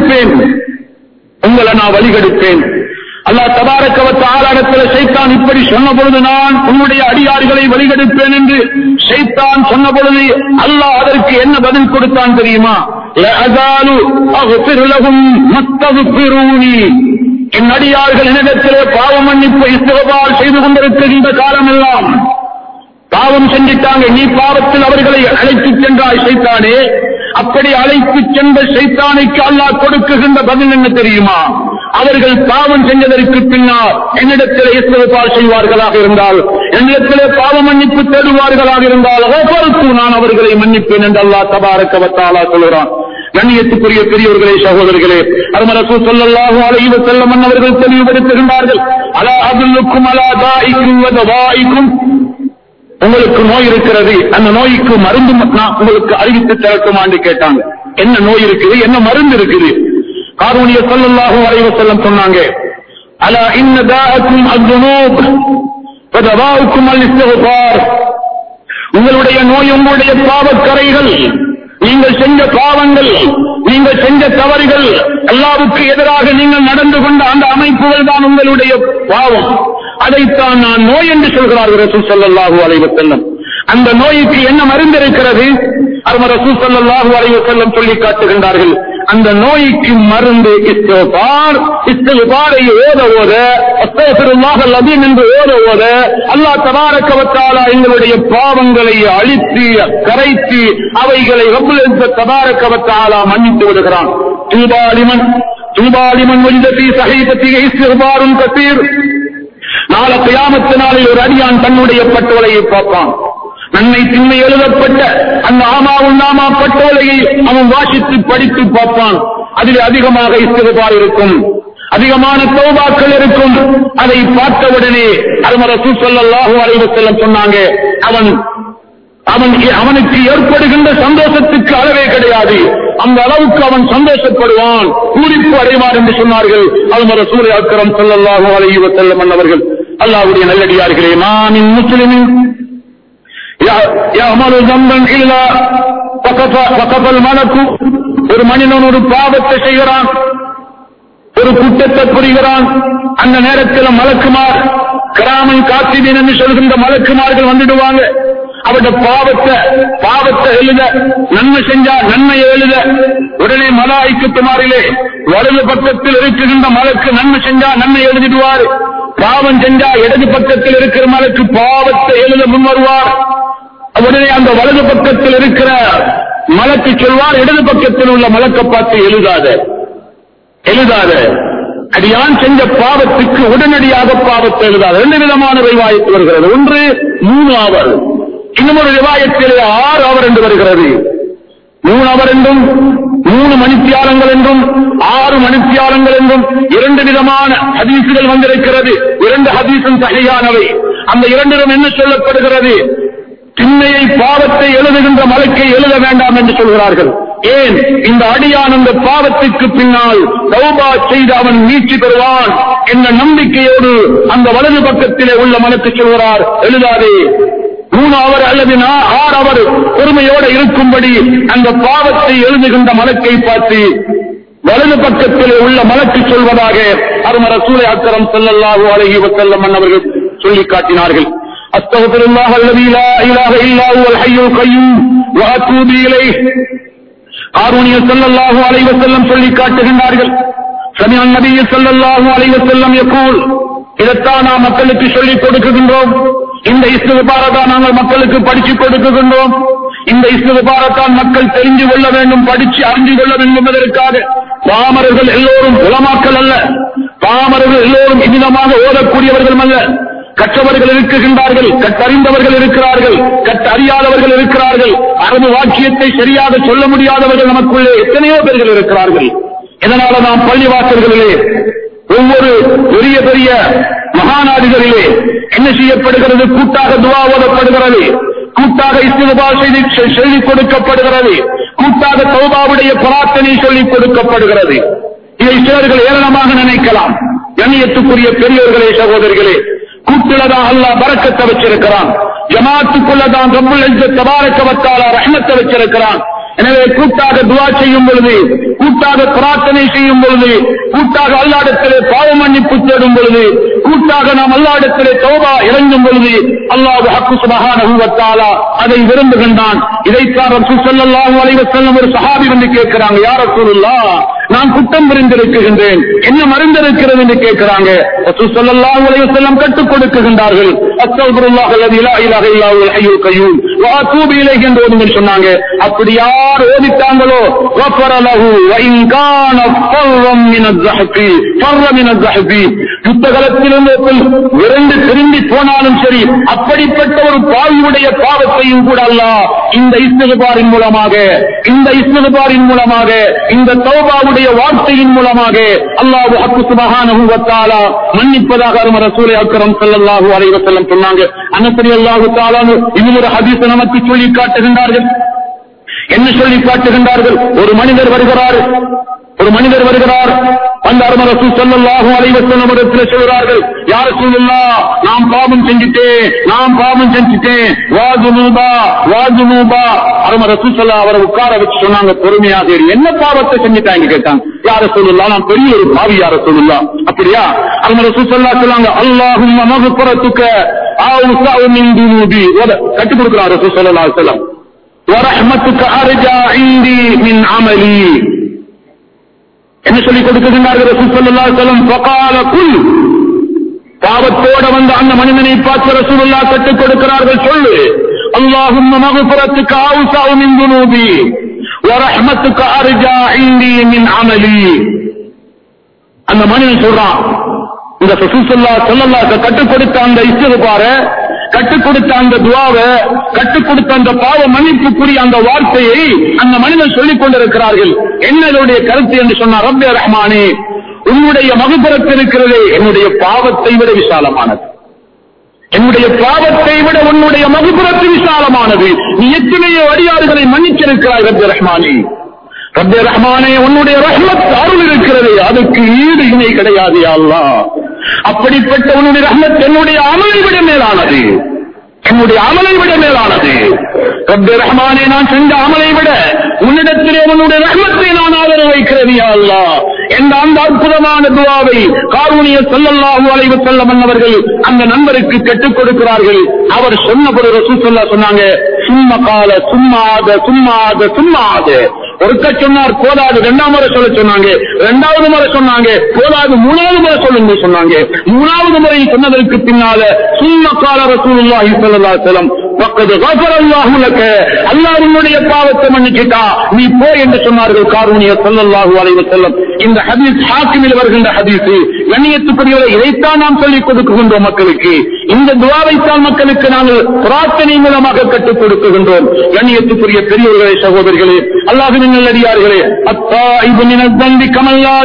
வழிகெடுப்பேன் அல்லாஹ் தபாரக வ தஆலாவிடத்தில் ஷைத்தான் இப்படி சொன்ன பொழுது, நான் உன்னுடைய அடியார்களை வழிகெடுப்பேன் என்று ஷைத்தான் சொன்ன பொழுது அல்லாஹ் அதற்கு என்ன பதில் கொடுத்தான் தெரியுமா? லஅஸாலு அஃபிரு லஹும் மஸ்தக்ஃபிரூனி, என் அடியார்கள் என்னிடத்திலே பாவ மன்னிப்பு இஸ்திக்பார் செய்து கொண்டிருக்கின்ற காலமெல்லாம் பாவம் செஞ்சிட்டாங்க. நீ பாவத்தில் அவர்களை அழைத்துச் சென்றாய் ஷைத்தானே. அப்படி அழைத்துச் சென்ற ஷைத்தானுக்கு அல்லாஹ் கொடுக்குகின்ற பதில் என்ன தெரியுமா? அவர்கள் பாவம் செஞ்சதற்கு பின்னால் என்னிடத்திலே இஸ்திக்பார் செய்வார்களாக இருந்தால், என்னிடத்திலே பாவ மன்னிப்பு தேடுவார்களாக இருந்தால், நான் அவர்களை மன்னிப்பேன் என்று அல்லாஹ் தபாரக வ தஆலா சொல்கிறான். கண்ணியத்துக்குரிய பெரியவர்களே, சகோதரர்களே, அருமை ரசூல் ஸல்லல்லாஹு அலைஹி வஸல்லம் அவர்கள் தெளிவுபடுத்துகின்றார்கள். அலா அதுல்லுக்கும் அலா தாயிக்கும் வ தவாயிக்கும், உங்களுக்கு நோய் இருக்கிறது, அந்த நோய்க்கு மருந்து நான் உங்களுக்கு அறிவித்து தரட்டுமா என்று கேட்டாங்க. என்ன நோய் இருக்குது, என்ன மருந்து இருக்குது? காரூணிய ஸல்லல்லாஹு அலைஹி வஸல்லம் சொன்னாங்க, அலா இன்ன தாஅக்கும் அஸ்ஸுனூப் வ தவாஉக்கும் அல்-இஸ்திக்பார், உங்களுடைய நோய் உங்களுடைய பாவக்கரைகள், நீங்கள் செஞ்ச பாவங்கள், நீங்கள் செஞ்ச தவறுகள், அல்லாஹ்வுக்கு எதிராக நீங்கள் நடந்து கொண்ட அந்த அமைப்புகள் தான் உங்களுடைய பாவம். அதைத்தான் நான் நோய் என்று சொல்கிறார்கள் ரசூல் ஸல்லல்லாஹு அலைஹி வஸல்லம். அந்த நோய்க்கு என்ன மருந்து இருக்கிறது? அருமை ரசூல் ஸல்லல்லாஹு அலைஹி வஸல்லம் சொல்லி காட்டுகின்றார்கள். அந்த நோய்க்கு மருந்து இஸ்திக்பார். இஸ்திக்பாரை ஓத அஸ்தக்ஃபிருல்லாஹல் அஸீம் என்று ஓத அல்லாஹ் தபாரக வ தஆலா எங்களுடைய பாவங்களை அழித்து கரைத்து அவைகளை ரப்புல் இஸ்ஸத் தபாரக வ தஆலா மன்னித்து விடுகிறான். தூபா லிமன் வஜத ஃபீ ஸஹீஃபத்திஹி இஸ்திக்பாருன் கஸீர். நாளை கியாமத் நாளில் ஒரு அடியான் தன்னுடைய பட்டோலையை பார்ப்பான். நன்மை திண்மை எழுதப்பட்ட அந்த ஆமாவுன்னாமா பட்டோலையை அவன் வாசித்து படித்து பார்ப்பான். அதில் அதிகமாக இஸ்திக்பார் இருக்கும், அதிகமான தௌபாக்கள் இருக்கும். அதை பார்த்தவுடனே அருமை ரசூல் ஸல்லல்லாஹு அலைஹி வஸல்லம் சொன்னாங்க, அவனுக்கு ஏற்படுகின்ற சந்தோஷத்துக்கு அளவே கிடையாது. அந்த அளவுக்கு அவன் சந்தோஷப்படுவான், பூரிப்பு அடைவான் என்று சொன்னார்கள் அருமை ரசூல் அக்ரம் ஸல்லல்லாஹு அலைஹி வஸல்லம் அவர்கள். அல்லாஹ்வுடைய நல்லடியார்களே, மாமின் முஸ்லிமின் யஅமலு ஸம்பன் இல்லா ஃபகஃபல் மலக்கு, ஒரு மனிதன் ஒரு பாவத்தை செய்கிறான், ஒரு குற்றத்தை புரிகிறான். அந்த நேரத்தில் மலக்குமார், கிராமன் காத்திபீன் என்று சொல்கின்ற மலக்குமார்கள் வந்துடுவாங்க. அவருடைய பாவத்தை எழுத, நன்மை செஞ்சா நன்மையை எழுத உடனே மலாயிக்கத்துமாரிலே வலது பக்கத்தில் இருக்குகின்ற மலக்கு நன்மை செஞ்சா நன்மை எழுதிடுவார். பாவம் செஞ்சா இடது பக்கத்தில் இருக்கிற மலக்கு பாவத்தை எழுத முன் வருவார். உடனே அந்த வலது பக்கத்தில் இருக்கிற மலக்கு சொல்வார், இடது பக்கத்தில் உள்ள மலக்கை பார்த்து எழுதாத அடியான் செஞ்ச பாவத்துக்கு உடனடியாக பாவத்தை எழுதாது. 2 விதமான ரிவாயத் வருகிறது. ஒன்று 3 அவர், இன்னும் ஒரு ரிவாயத்திலே 6 அவர் என்று வருகிறது. 3 அவர் என்றும் 3 மணித்தியாலங்கள் என்றும் 6 மணித்தியாலங்கள் என்றும் 2 விதமான ஹதீசுகள் வந்திருக்கிறது. 2 ஹதீசும் சஹீஹானவை. அந்த 2லும் என்ன சொல்லப்படுகிறது? திண்மையை பாவத்தை எழுதுகின்ற மலக்கை எழுத வேண்டாம் என்று சொல்கிறார்கள். ஏன்? இந்த அடியான் அந்த பாவத்துக்கு பின்னால் தௌபா செய்து அவன் மீட்சி பெறுவான் என்ற நம்பிக்கையோடு அந்த வலது பக்கத்திலே உள்ள மலக்கு சொல்கிறார், எழுதாதே. 3 அவர் அல்லது 6 அவர் பொறுமையோடு இருக்கும்படி அந்த பாவத்தை எழுதுகின்ற மலக்கை பார்த்து வலது பக்கத்திலே உள்ள மலக்கு சொல்வதாக அருமை ரசூல் அக்ரம் ஸல்லல்லாஹு அலைஹி வஸல்லம் அவர்கள் சொல்லி காட்டினார்கள். அஸ்தக்ஃபிருல்லாஹ் அல்லதீ லா இலாஹ இல்லா ஹுவல் ஹய்யுல் கய்யூம் வ அத்தூபு இலைஹ். காரூணிய ஸல்லல்லாஹு அலைஹி வஸல்லம் சொல்லி காட்டுகின்றார்கள், சமிஅன் நபி ஸல்லல்லாஹு அலைஹி வஸல்லம் யகூல், இதைத்தான் நாம் மக்களுக்கு சொல்லிக் கொடுக்கின்றோம். இந்த இஸ்திக்பாரத்தான் நாங்கள் மக்களுக்கு படித்துக் கொடுக்கின்றோம். இந்த இஸ்திக்பாரத்தான் மக்கள் தெரிந்து கொள்ள வேண்டும், படித்து அறிந்து கொள்ள வேண்டும் என்பதற்காக. பாமரர்கள் எல்லோரும் உலமாக்கள் அல்ல, பாமரர்கள் எல்லோரும் இனிதமாக ஓதக்கூடியவர்கள் அல்ல. கற்றவர்கள் இருக்கின்றார்கள், கற்றறிந்தவர்கள் இருக்கிறார்கள், கற்றறியாதவர்கள் இருக்கிறார்கள், அரபு வாக்கியத்தை சரியாக சொல்ல முடியாதவர்கள் நமக்குள்ளே எத்தனையோ பேர்கள் இருக்கிறார்கள். இதனால நாம் பள்ளிவாசல்களிலே ஒவ்வொரு பெரிய பெரிய மகாநாடுகளிலே என்ன செய்யப்படுகிறது? கூட்டாக துஆ ஓதப்படுகிறது, கூட்டாக இஸ்திக்பார் செய்தி கொடுக்கப்படுகிறது, கூட்டாக தௌபாவுடைய பிரார்த்தனை சொல்லிக் கொடுக்கப்படுகிறது. இதை சிலர்கள் ஏளனமாக நினைக்கலாம். கண்ணியத்துக்குரிய பெரியோர்களே, சகோதரிகளே, கூட்டுலதான் அல்லாஹ் பரக்கத்தை வச்சிருக்கிறான். ஜமாத்துக்குள்ளதான் ரப்புல் இஸ்ஸத் தபாரக வ தஆலா ரஹ்மத்தை வச்சிருக்கிறான். எனவே கூட்டாக துஆ செய்யும் பொழுது, கூட்டாக பிரார்த்தனை செய்யும் பொழுது, கூட்டாக அல்லாஹ்விடத்திலே பாவ மன்னிப்பு தேடும் பொழுது, கூட்டாக நாம் அல்லாஹ்விடத்திலே தௌபா இறங்கும் பொழுது அல்லாஹ் ஹக்கு சுப்ஹானஹு வ தஆலா அதை விரும்புகின்றான். இதைத்தான் ரசூல் ஸல்லல்லாஹு அலைஹி வஸல்லம் ஒரு சஹாபி வந்து கேட்கிறாங்க, யா ரசூலுல்லாஹ், நான் குற்றம் புரிந்திருக்கின்றேன், என்ன மறந்திருக்கிறது என்று கேட்கிறாங்க. ரசூல் ஸல்லல்லாஹு அலைஹி வஸல்லம் கற்றுக் கொடுக்கின்றார்கள், அஸ்தக்ஃபிருல்லாஹ் அல்லதி லா இலாஹா இல்லா ஹுவல் ஹய்யுல் கய்யூம் வ அதூபு இலைஹி என்று ஓதுங்கள் சொன்னாங்க. அப்படி யார் ஓதிட்டாங்களோ கஃபர லஹு வ இன் கான ஃபர்ரம் மின் அஸ்ஸஹபி ஃபர்ர மின் அஸ்ஸஹபி, யுத்தகலத்திலிருந்து விரைந்து திரும்பி போனாலும் சரி, அப்படிப்பட்ட ஒரு பாவியுடைய பாவத்தையும் கூட அல்லாஹ் இந்த இஸ்திக்பாரின் மூலமாக, இந்த இஸ்திக்பாரின் மூலமாக, இந்த தௌபாவுடைய வார்த்தையின் மூலமாக அல்லாஹ் ஹக்கு சுப்ஹானஹு வ தஆலா மன்னிப்பதாக அருமை ரசூல் அக்ரம் ஸல்லல்லாஹு அலைஹி வஸல்லம் சொன்னாங்க. அனஸ் ரலியல்லாஹு தஆலா இன்னொரு ஹதீஸ் நமக்கு சொல்லி காட்டுகின்றார்கள். என்ன சொல்லி காட்டுகின்றார்கள்? ஒரு மனிதர் வருகிறார், அந்த அருமை ரசூல் ஸல்லல்லாஹு அலைஹி வஸல்லம் இடத்தில் சொல்கிறார்கள், யா ரசூலுல்லாஹ், நான் பாவம் செஞ்சிட்டேன், வாஜுனூபா. அருமை ரசூல் ஸல்லல்லாஹு அவரை உட்கார வச்சு சொன்னாங்க, பொறுமையாக இரு, என்ன பாவத்தை செஞ்சிட்டாங்க கேட்டாங்க. யா ரசூலுல்லாஹ், நான் பெரிய ஒரு பாவி யா ரசூலுல்லாஹ். அப்படியா? அருமை ரசூல் ஸல்லல்லாஹு சொன்னாங்க, அல்லாஹும்ம மக்ஃபிரத்துக அவ்ஸஅ மின் துனூபி. கட்டி கொடுக்கிறார் ரசூல் ஸல்லல்லாஹு அலைஹி வஸல்லம். وَرَحْمَتُكَ أَرْجَى عِندِي مِنْ عَمَلِي. என்ன சொல்லி கொடுக்கின்றார்கள் ரசூல் ஸல்லல்லாஹு அலைஹி வஸல்லம்? فَقَالَ قُلْ. பாவத்தோட வந்த அந்த மனிதனை பார்த்து ரசூலுல்லாஹ் கற்றுக் கொடுக்கிறார்கள், சொல்லு, اللهم مغفرتك أوسع من ذنوبي ورحمتك أرجى عندي من عملي. அந்த மனிதன் சொல்றான், இந்த ரசூல் ஸல்லல்லாஹு அலைஹி கற்றுக் கொடுத்த அந்த இஸ்திக்பார, கற்றுக் கொடுத்த அந்த துஆவை, கற்றுக் கொடுத்த அந்த பாவ மன்னிப்புக்குரிய அந்த வார்த்தையை அந்த மனிதன் சொல்லிக் கொண்டிருக்கிறார்கள். என்னுடைய கருத்து என்று சொன்னார், ரப்பே ரஹ்மானே, உன்னுடைய மக்ஃபிரத் இருக்கிறதே என்னுடைய பாவத்தை விட விசாலமானது, என்னுடைய பாவத்தை விட உன்னுடைய மக்ஃபிரத் விசாலமானது. நீ எத்தனையோ அடியார்களை மன்னிச்சிருக்கிறாய் ரப்பே ரஹ்மானே. ரப்பே ரஹ்மானே, உன்னுடைய ரஹ்மத் அருள் இருக்கிறதே, அதுக்கு ஈடு இணை கிடையாது யா அல்லாஹ். அப்படிப்பட்ட உன்னுடைய ரஹ்மத் என்னுடைய அமலை விட மேலானது, என்னுடைய அமலை விட மேலானது. ரப்பே ரஹ்மானே, நான் செஞ்ச அமலை விட உன்னிடத்திலே உன்னுடைய ரஹ்மத்தை நான் ஆதரவு வைக்கிறேன் யா அல்லாஹ் என்ற அந்த அற்புதமான துஆவை காரூணியர் ஸல்லல்லாஹு அலைஹி வஸல்லம் அவர்கள் அந்த நண்பருக்கு கற்றுக் கொடுக்கிறார்கள். அவர் சொன்னபோது ரசூல் ஸல்லல்லாஹு சொன்னாங்க, சும்மாத. ஒருக்க சொன்னார் போதாது, இரண்டாம் முறை சொல்ல சொன்னாங்க, இரண்டாவது முறை சொன்னாங்க போதாது, மூணாவது முறை சொல்லுங்க சொன்னாங்க. மூணாவது முறை சொன்னதற்கு பின்னால சும்மகால ரசூலுல்லாஹி ஸல்லல்லாஹு அலைஹி வஸல்லம் வக்கது கஃபரல்லாஹு லக, அல்லாஹ் உன்னுடைய பாவத்தை மன்னிச்சிட்டா, நீ போ என்று சொன்னார்கள் காரூணியர் ஸல்லல்லாஹு அலைஹி வஸல்லம். இந்த ஹதீஸ் ஹாக்கிமில் வருகின்ற ஹதீஸ். கண்ணியத்துக்குரியவரை, இதைத்தான் நாம் சொல்லிக் கொடுக்கின்றோம் மக்களுக்கு. இந்த துஆவைத்தான் மக்களுக்கு நாங்கள் பிரார்த்தனை மூலமாக கற்றுக் கொடுக்கின்றோம். கண்ணியத்துக்குரிய பெரியவர்களே, சகோதரர்களே, அல்லாஹ்வின் நல்லடியார்களே, அத்தாயிபு மினல் தன்பி கமல்லா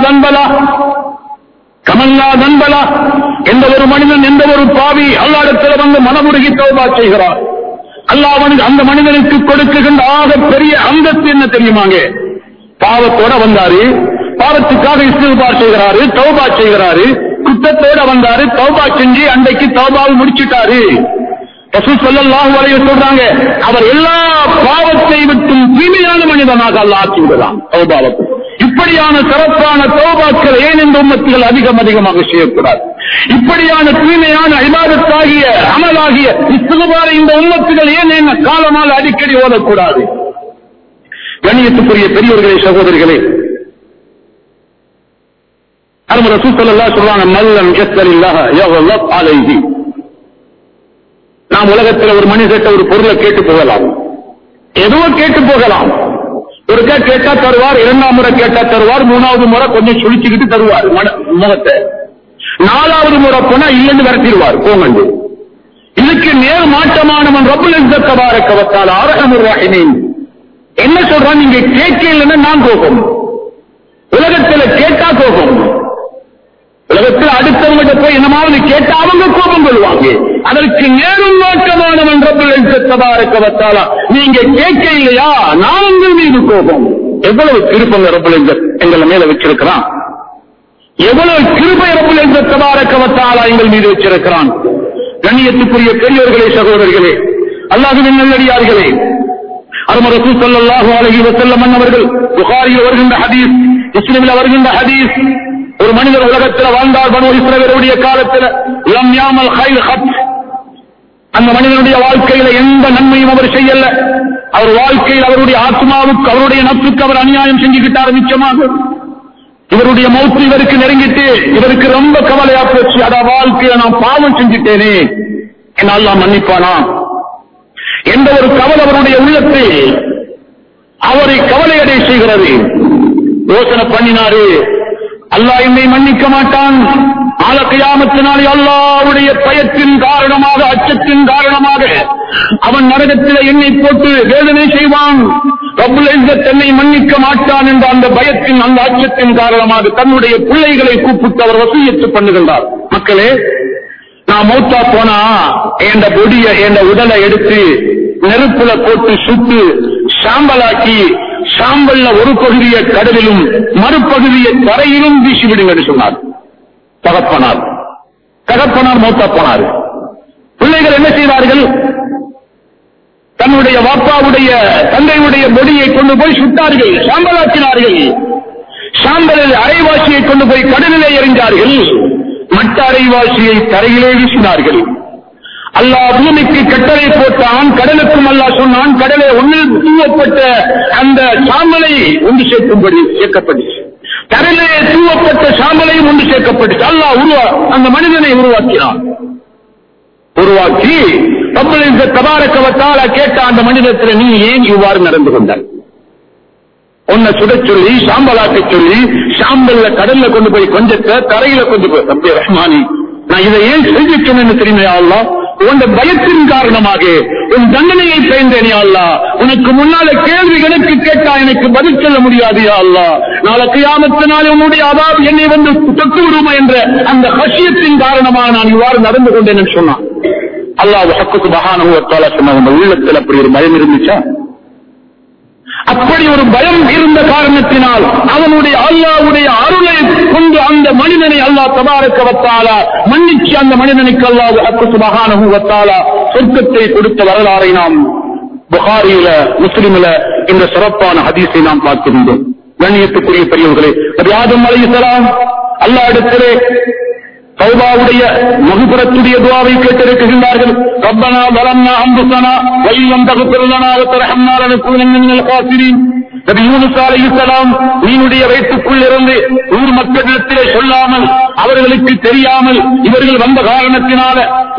தன்பலா. எந்த ஒரு மனிதன், எந்த ஒரு பாவி அல்லாஹ்விடத்தில் வந்து மனமுருகி தௌபா செய்கிறார், அல்லாஹ் அந்த மனிதனுக்கு கொடுக்குகின்ற ஆக பெரிய அந்தஸ்து என்ன தெரியுமாங்க? பாவத்தோட வந்தாரு, பாவத்துக்காக இஸ்திக்பார் செய்கிறாரு, தௌபா செய்கிறாரு, குற்றத்தோட வந்தாரு, தௌபா செஞ்சு அன்றைக்கு தௌபாவை முடிச்சிட்டாரு. ரசூல் ஸல்லல்லாஹு அலைஹி வஸல்லம் சொல்றாங்க, அவர் எல்லா பாவத்தை விட்டும் தூய்மையான மனிதனாக அல்லாஹ் ஆக்கி விடலாம் தௌபாவுக்கு. இப்படியான சிறப்பான தௌபாக்கள் ஏன் இந்த உம்மத்துகள் அதிகமாக செய்யக்கூடாது? இப்படியான தூய்மையான இபாதத்தாகிய அமலாகிய இஸ்திக்பாரை இந்த உம்மத்துகள் ஏன் என்ன காலமாக அடிக்கடி ஓதக்கூடாது? கண்ணியத்துக்குரிய பெரியவர்களே, சகோதரிகளே, அருமை ரசூல் ஸல்லல்லாஹு அலைஹி வஸல்லம் மல்லம் யஸ்தரில்லாஹ யக்லப் அலைஹி. நாம் உலகத்தில் ஒரு மனிதர்கிட்ட ஒரு பொருளை கேட்டு போகலாம், எதுவும் கேட்டு போகலாம். ஒரு கேட்டா தருவார், இரண்டாம் முறை கேட்டா தருவார், மூணாவது முறை கொஞ்சம் சுழிச்சுக்கிட்டு தருவார் முகத்தை, நாலாவது முறை போனா இல்லைன்னு விரட்டிடுவார் போங்கண்டு. இதுக்கு நேர் மாற்றமானவன் ரப்புல் இஸ்ஸத் தபாரக வ தஆலா அர்ஹமுர் ரஹீமீன். என்ன சொல்றான்? நீங்க கேட்கலன்னா நான் கோபம். உலகத்துல கேட்டா கோபம். உலகத்தில் அடுத்தவங்க போய் என்னமாவது கேட்டா அவங்க கோபம் கொள்வாங்க. அதற்கு நேரும் மாற்றமானவன் ரப்புல் இஸ்ஸத் தபாரக வ தஆலா நீங்க கேட்க இல்லையா நான் உங்கள் மீது கோபம். எவ்வளவு திருப்பங்க ரப்புல் இஸ்ஸத் எங்களை மேல வச்சிருக்கிறான். எவ்வளவு கிருபை ரப்புல் இஸ்ஸத் தபாரக வ தஆலா எங்கள் மீது வச்சிருக்கிறான். கண்ணியத்துக்குரிய பெரியோர்களே, சகோதரர்களே, அல்லாஹ்வின் நல்லடியார்களே, அருமை ரசூல் ஸல்லல்லாஹு அலைஹி வஸல்லம் அவர்கள் புகாரியில் வருகின்ற ஹதீஸ், முஸ்லிமில் வருகின்ற ஹதீஸ், ஒரு மனிதர் உலகத்தில் வாழ்ந்தார் பனூ இஸ்ரவேலுடைய காலத்தில். லம் யாமல் கைர் ஹத், அந்த மனிதனுடைய வாழ்க்கையில எந்த நன்மையும் அவர் செய்யல. அவர் வாழ்க்கையில் அவருடைய ஆத்மாவுக்கு அவருடைய நப்சுக்கு அவர் அநியாயம் செஞ்சுக்கிட்டார். நிச்சயமாக இவருடைய மௌத்து இவருக்கு நெருங்கிட்டு இவருக்கு ரொம்ப கவலையா போச்சு. அத வாழ்க்கையில நான் பாவம் செஞ்சுட்டேனே, என்ன அல்லாஹ் மன்னிப்பானா என்ற ஒரு கவலை அவருடைய உள்ளத்தை அவரை கவலையடை செய்கிறது. யோசனை பண்ணினாரு, அல்லாஹ் என்னை மன்னிக்க மாட்டான். நாளை கியாமத்து நாளில் அல்லாஹ்வுடைய பயத்தின் காரணமாக, அச்சத்தின் காரணமாக அவன் நரகத்தில் என்னை போட்டு வேதனை செய்வான். ரப்புல் இஸ்ஸத் என்னை மன்னிக்க மாட்டான் என்ற அந்த பயத்தின், அந்த அச்சத்தின் காரணமாக தன்னுடைய பிள்ளைகளை கூப்பிட்டு அவர் வசியத்து பண்ணுகின்றார். மக்களே, நான் மௌத்தா போனா என்ற பொடிய என்ற உடலை எடுத்து நெருப்புல போட்டு சுட்டு சாம்பலாக்கி சாம்பல்ல ஒரு பகுதியை கடலிலும் மறுபகுதியை தரையிலும் வீசிவிடுங்க என்று சொன்னார். தகப்பனார் மௌத்தா போனார். பிள்ளைகள் என்ன செய்தார்கள்? தன்னுடைய வாப்பாவுடைய தந்தையுடைய பொடியை கொண்டு போய் சுட்டார்கள், சாம்பலாக்கினார்கள். சாம்பலில் அரைவாசியை கொண்டு போய் கடலிலே எறிந்தார்கள். மற்ற அரைவாசியை தரையிலே வீசினார்கள். அல்லாஹ் பூமிக்கு கட்டளை போட்டான், கடலுக்கும் அல்லாஹ் சொன்னான், கடலை ஒன்றில் தூவப்பட்ட அந்த சாம்பலை ஒன்று சேர்க்கும்படி சேர்க்கப்பட்டுச்சு. கடலிலே தூவப்பட்ட சாம்பலையும் ஒன்று சேர்க்கப்பட்டுச்சு. அல்லாஹ் அந்த மனிதனை உருவாக்கினான். உருவாக்கி ரப்புல் இஸ்ஸத் தபாரக வ தஆலா கேட்ட அந்த மனிதத்தில், நீ ஏன் இவ்வாறு நடந்து கொண்டாய்? உன்னை சுட சொல்லி சாம்பலாக்க சொல்லி சாம்பல்ல கடல்ல கொண்டு போய் கொஞ்சத்தை தரையில கொண்டு போய், ரப்பே ரஹ்மானி, நான் இதை ஏன் செஞ்சு சொன்னேன்னு தெரியுமா அல்லாஹ்? உன் பயத்தின் காரணமாக உன் தண்டனையை பயந்தேனே அல்லாஹ். உனக்கு முன்னால கேள்விகளுக்கு கேட்டா எனக்கு பதில் சொல்ல முடியாது அல்லாஹ். நாளை கியாமத்து நாள் உன்னுடைய அதாப் என்னை வந்து தொட்டு விடுமா என்ற அந்த ஹஷியத்தின் காரணமாக நான் இவ்வாறு நடந்து கொண்டேன் சொன்னான். அல்லாஹ் சுப்ஹானஹு வ தஆலா சொன்ன, உங்க உள்ளத்தில் அப்படி ஒரு பயம் இருந்துச்சா? அப்படி ஒரு பயம் இருந்த காரணத்தினால் அவனுடைய அல்லாஹ்வுடைய அருளை கொண்டு அந்த மனிதனை அல்லாஹ் தபாரக வ தஆலா மன்னிச்சு அந்த மனிதனுக்கு அல்லாஹ் சுப்ஹானஹு வ தஆலா சொர்க்கத்தை கொடுத்த வரலாறை நாம் புகாரியில, முஸ்லிமில இந்த சிறப்பான ஹதீஸை நாம் பார்க்கின்றோம். கண்ணியத்துக்குரிய பெரியவர்களே, நபி ஆதம் அலைஹிஸ்ஸலாம் அல்லாஹ் இடத்திலே தௌபாவுடைய மக்ஃபிரத்துடைய துஆவை கேட்டிருக்கின்றார்கள். ரப்பனா ظلمنا أنفسنا وإن لم تغفر لنا وترحمنا لنكونن من الخاسرين. நபி யூனுஸ் அலைஹிஸ்ஸலாம் மீனுடைய வயிற்றுக்குள் இருந்து ஊர் மக்களிடத்திலே சொல்லாமல், அவர்களுக்கு தெரியாமல் இவர்கள் வந்த காரணத்தினால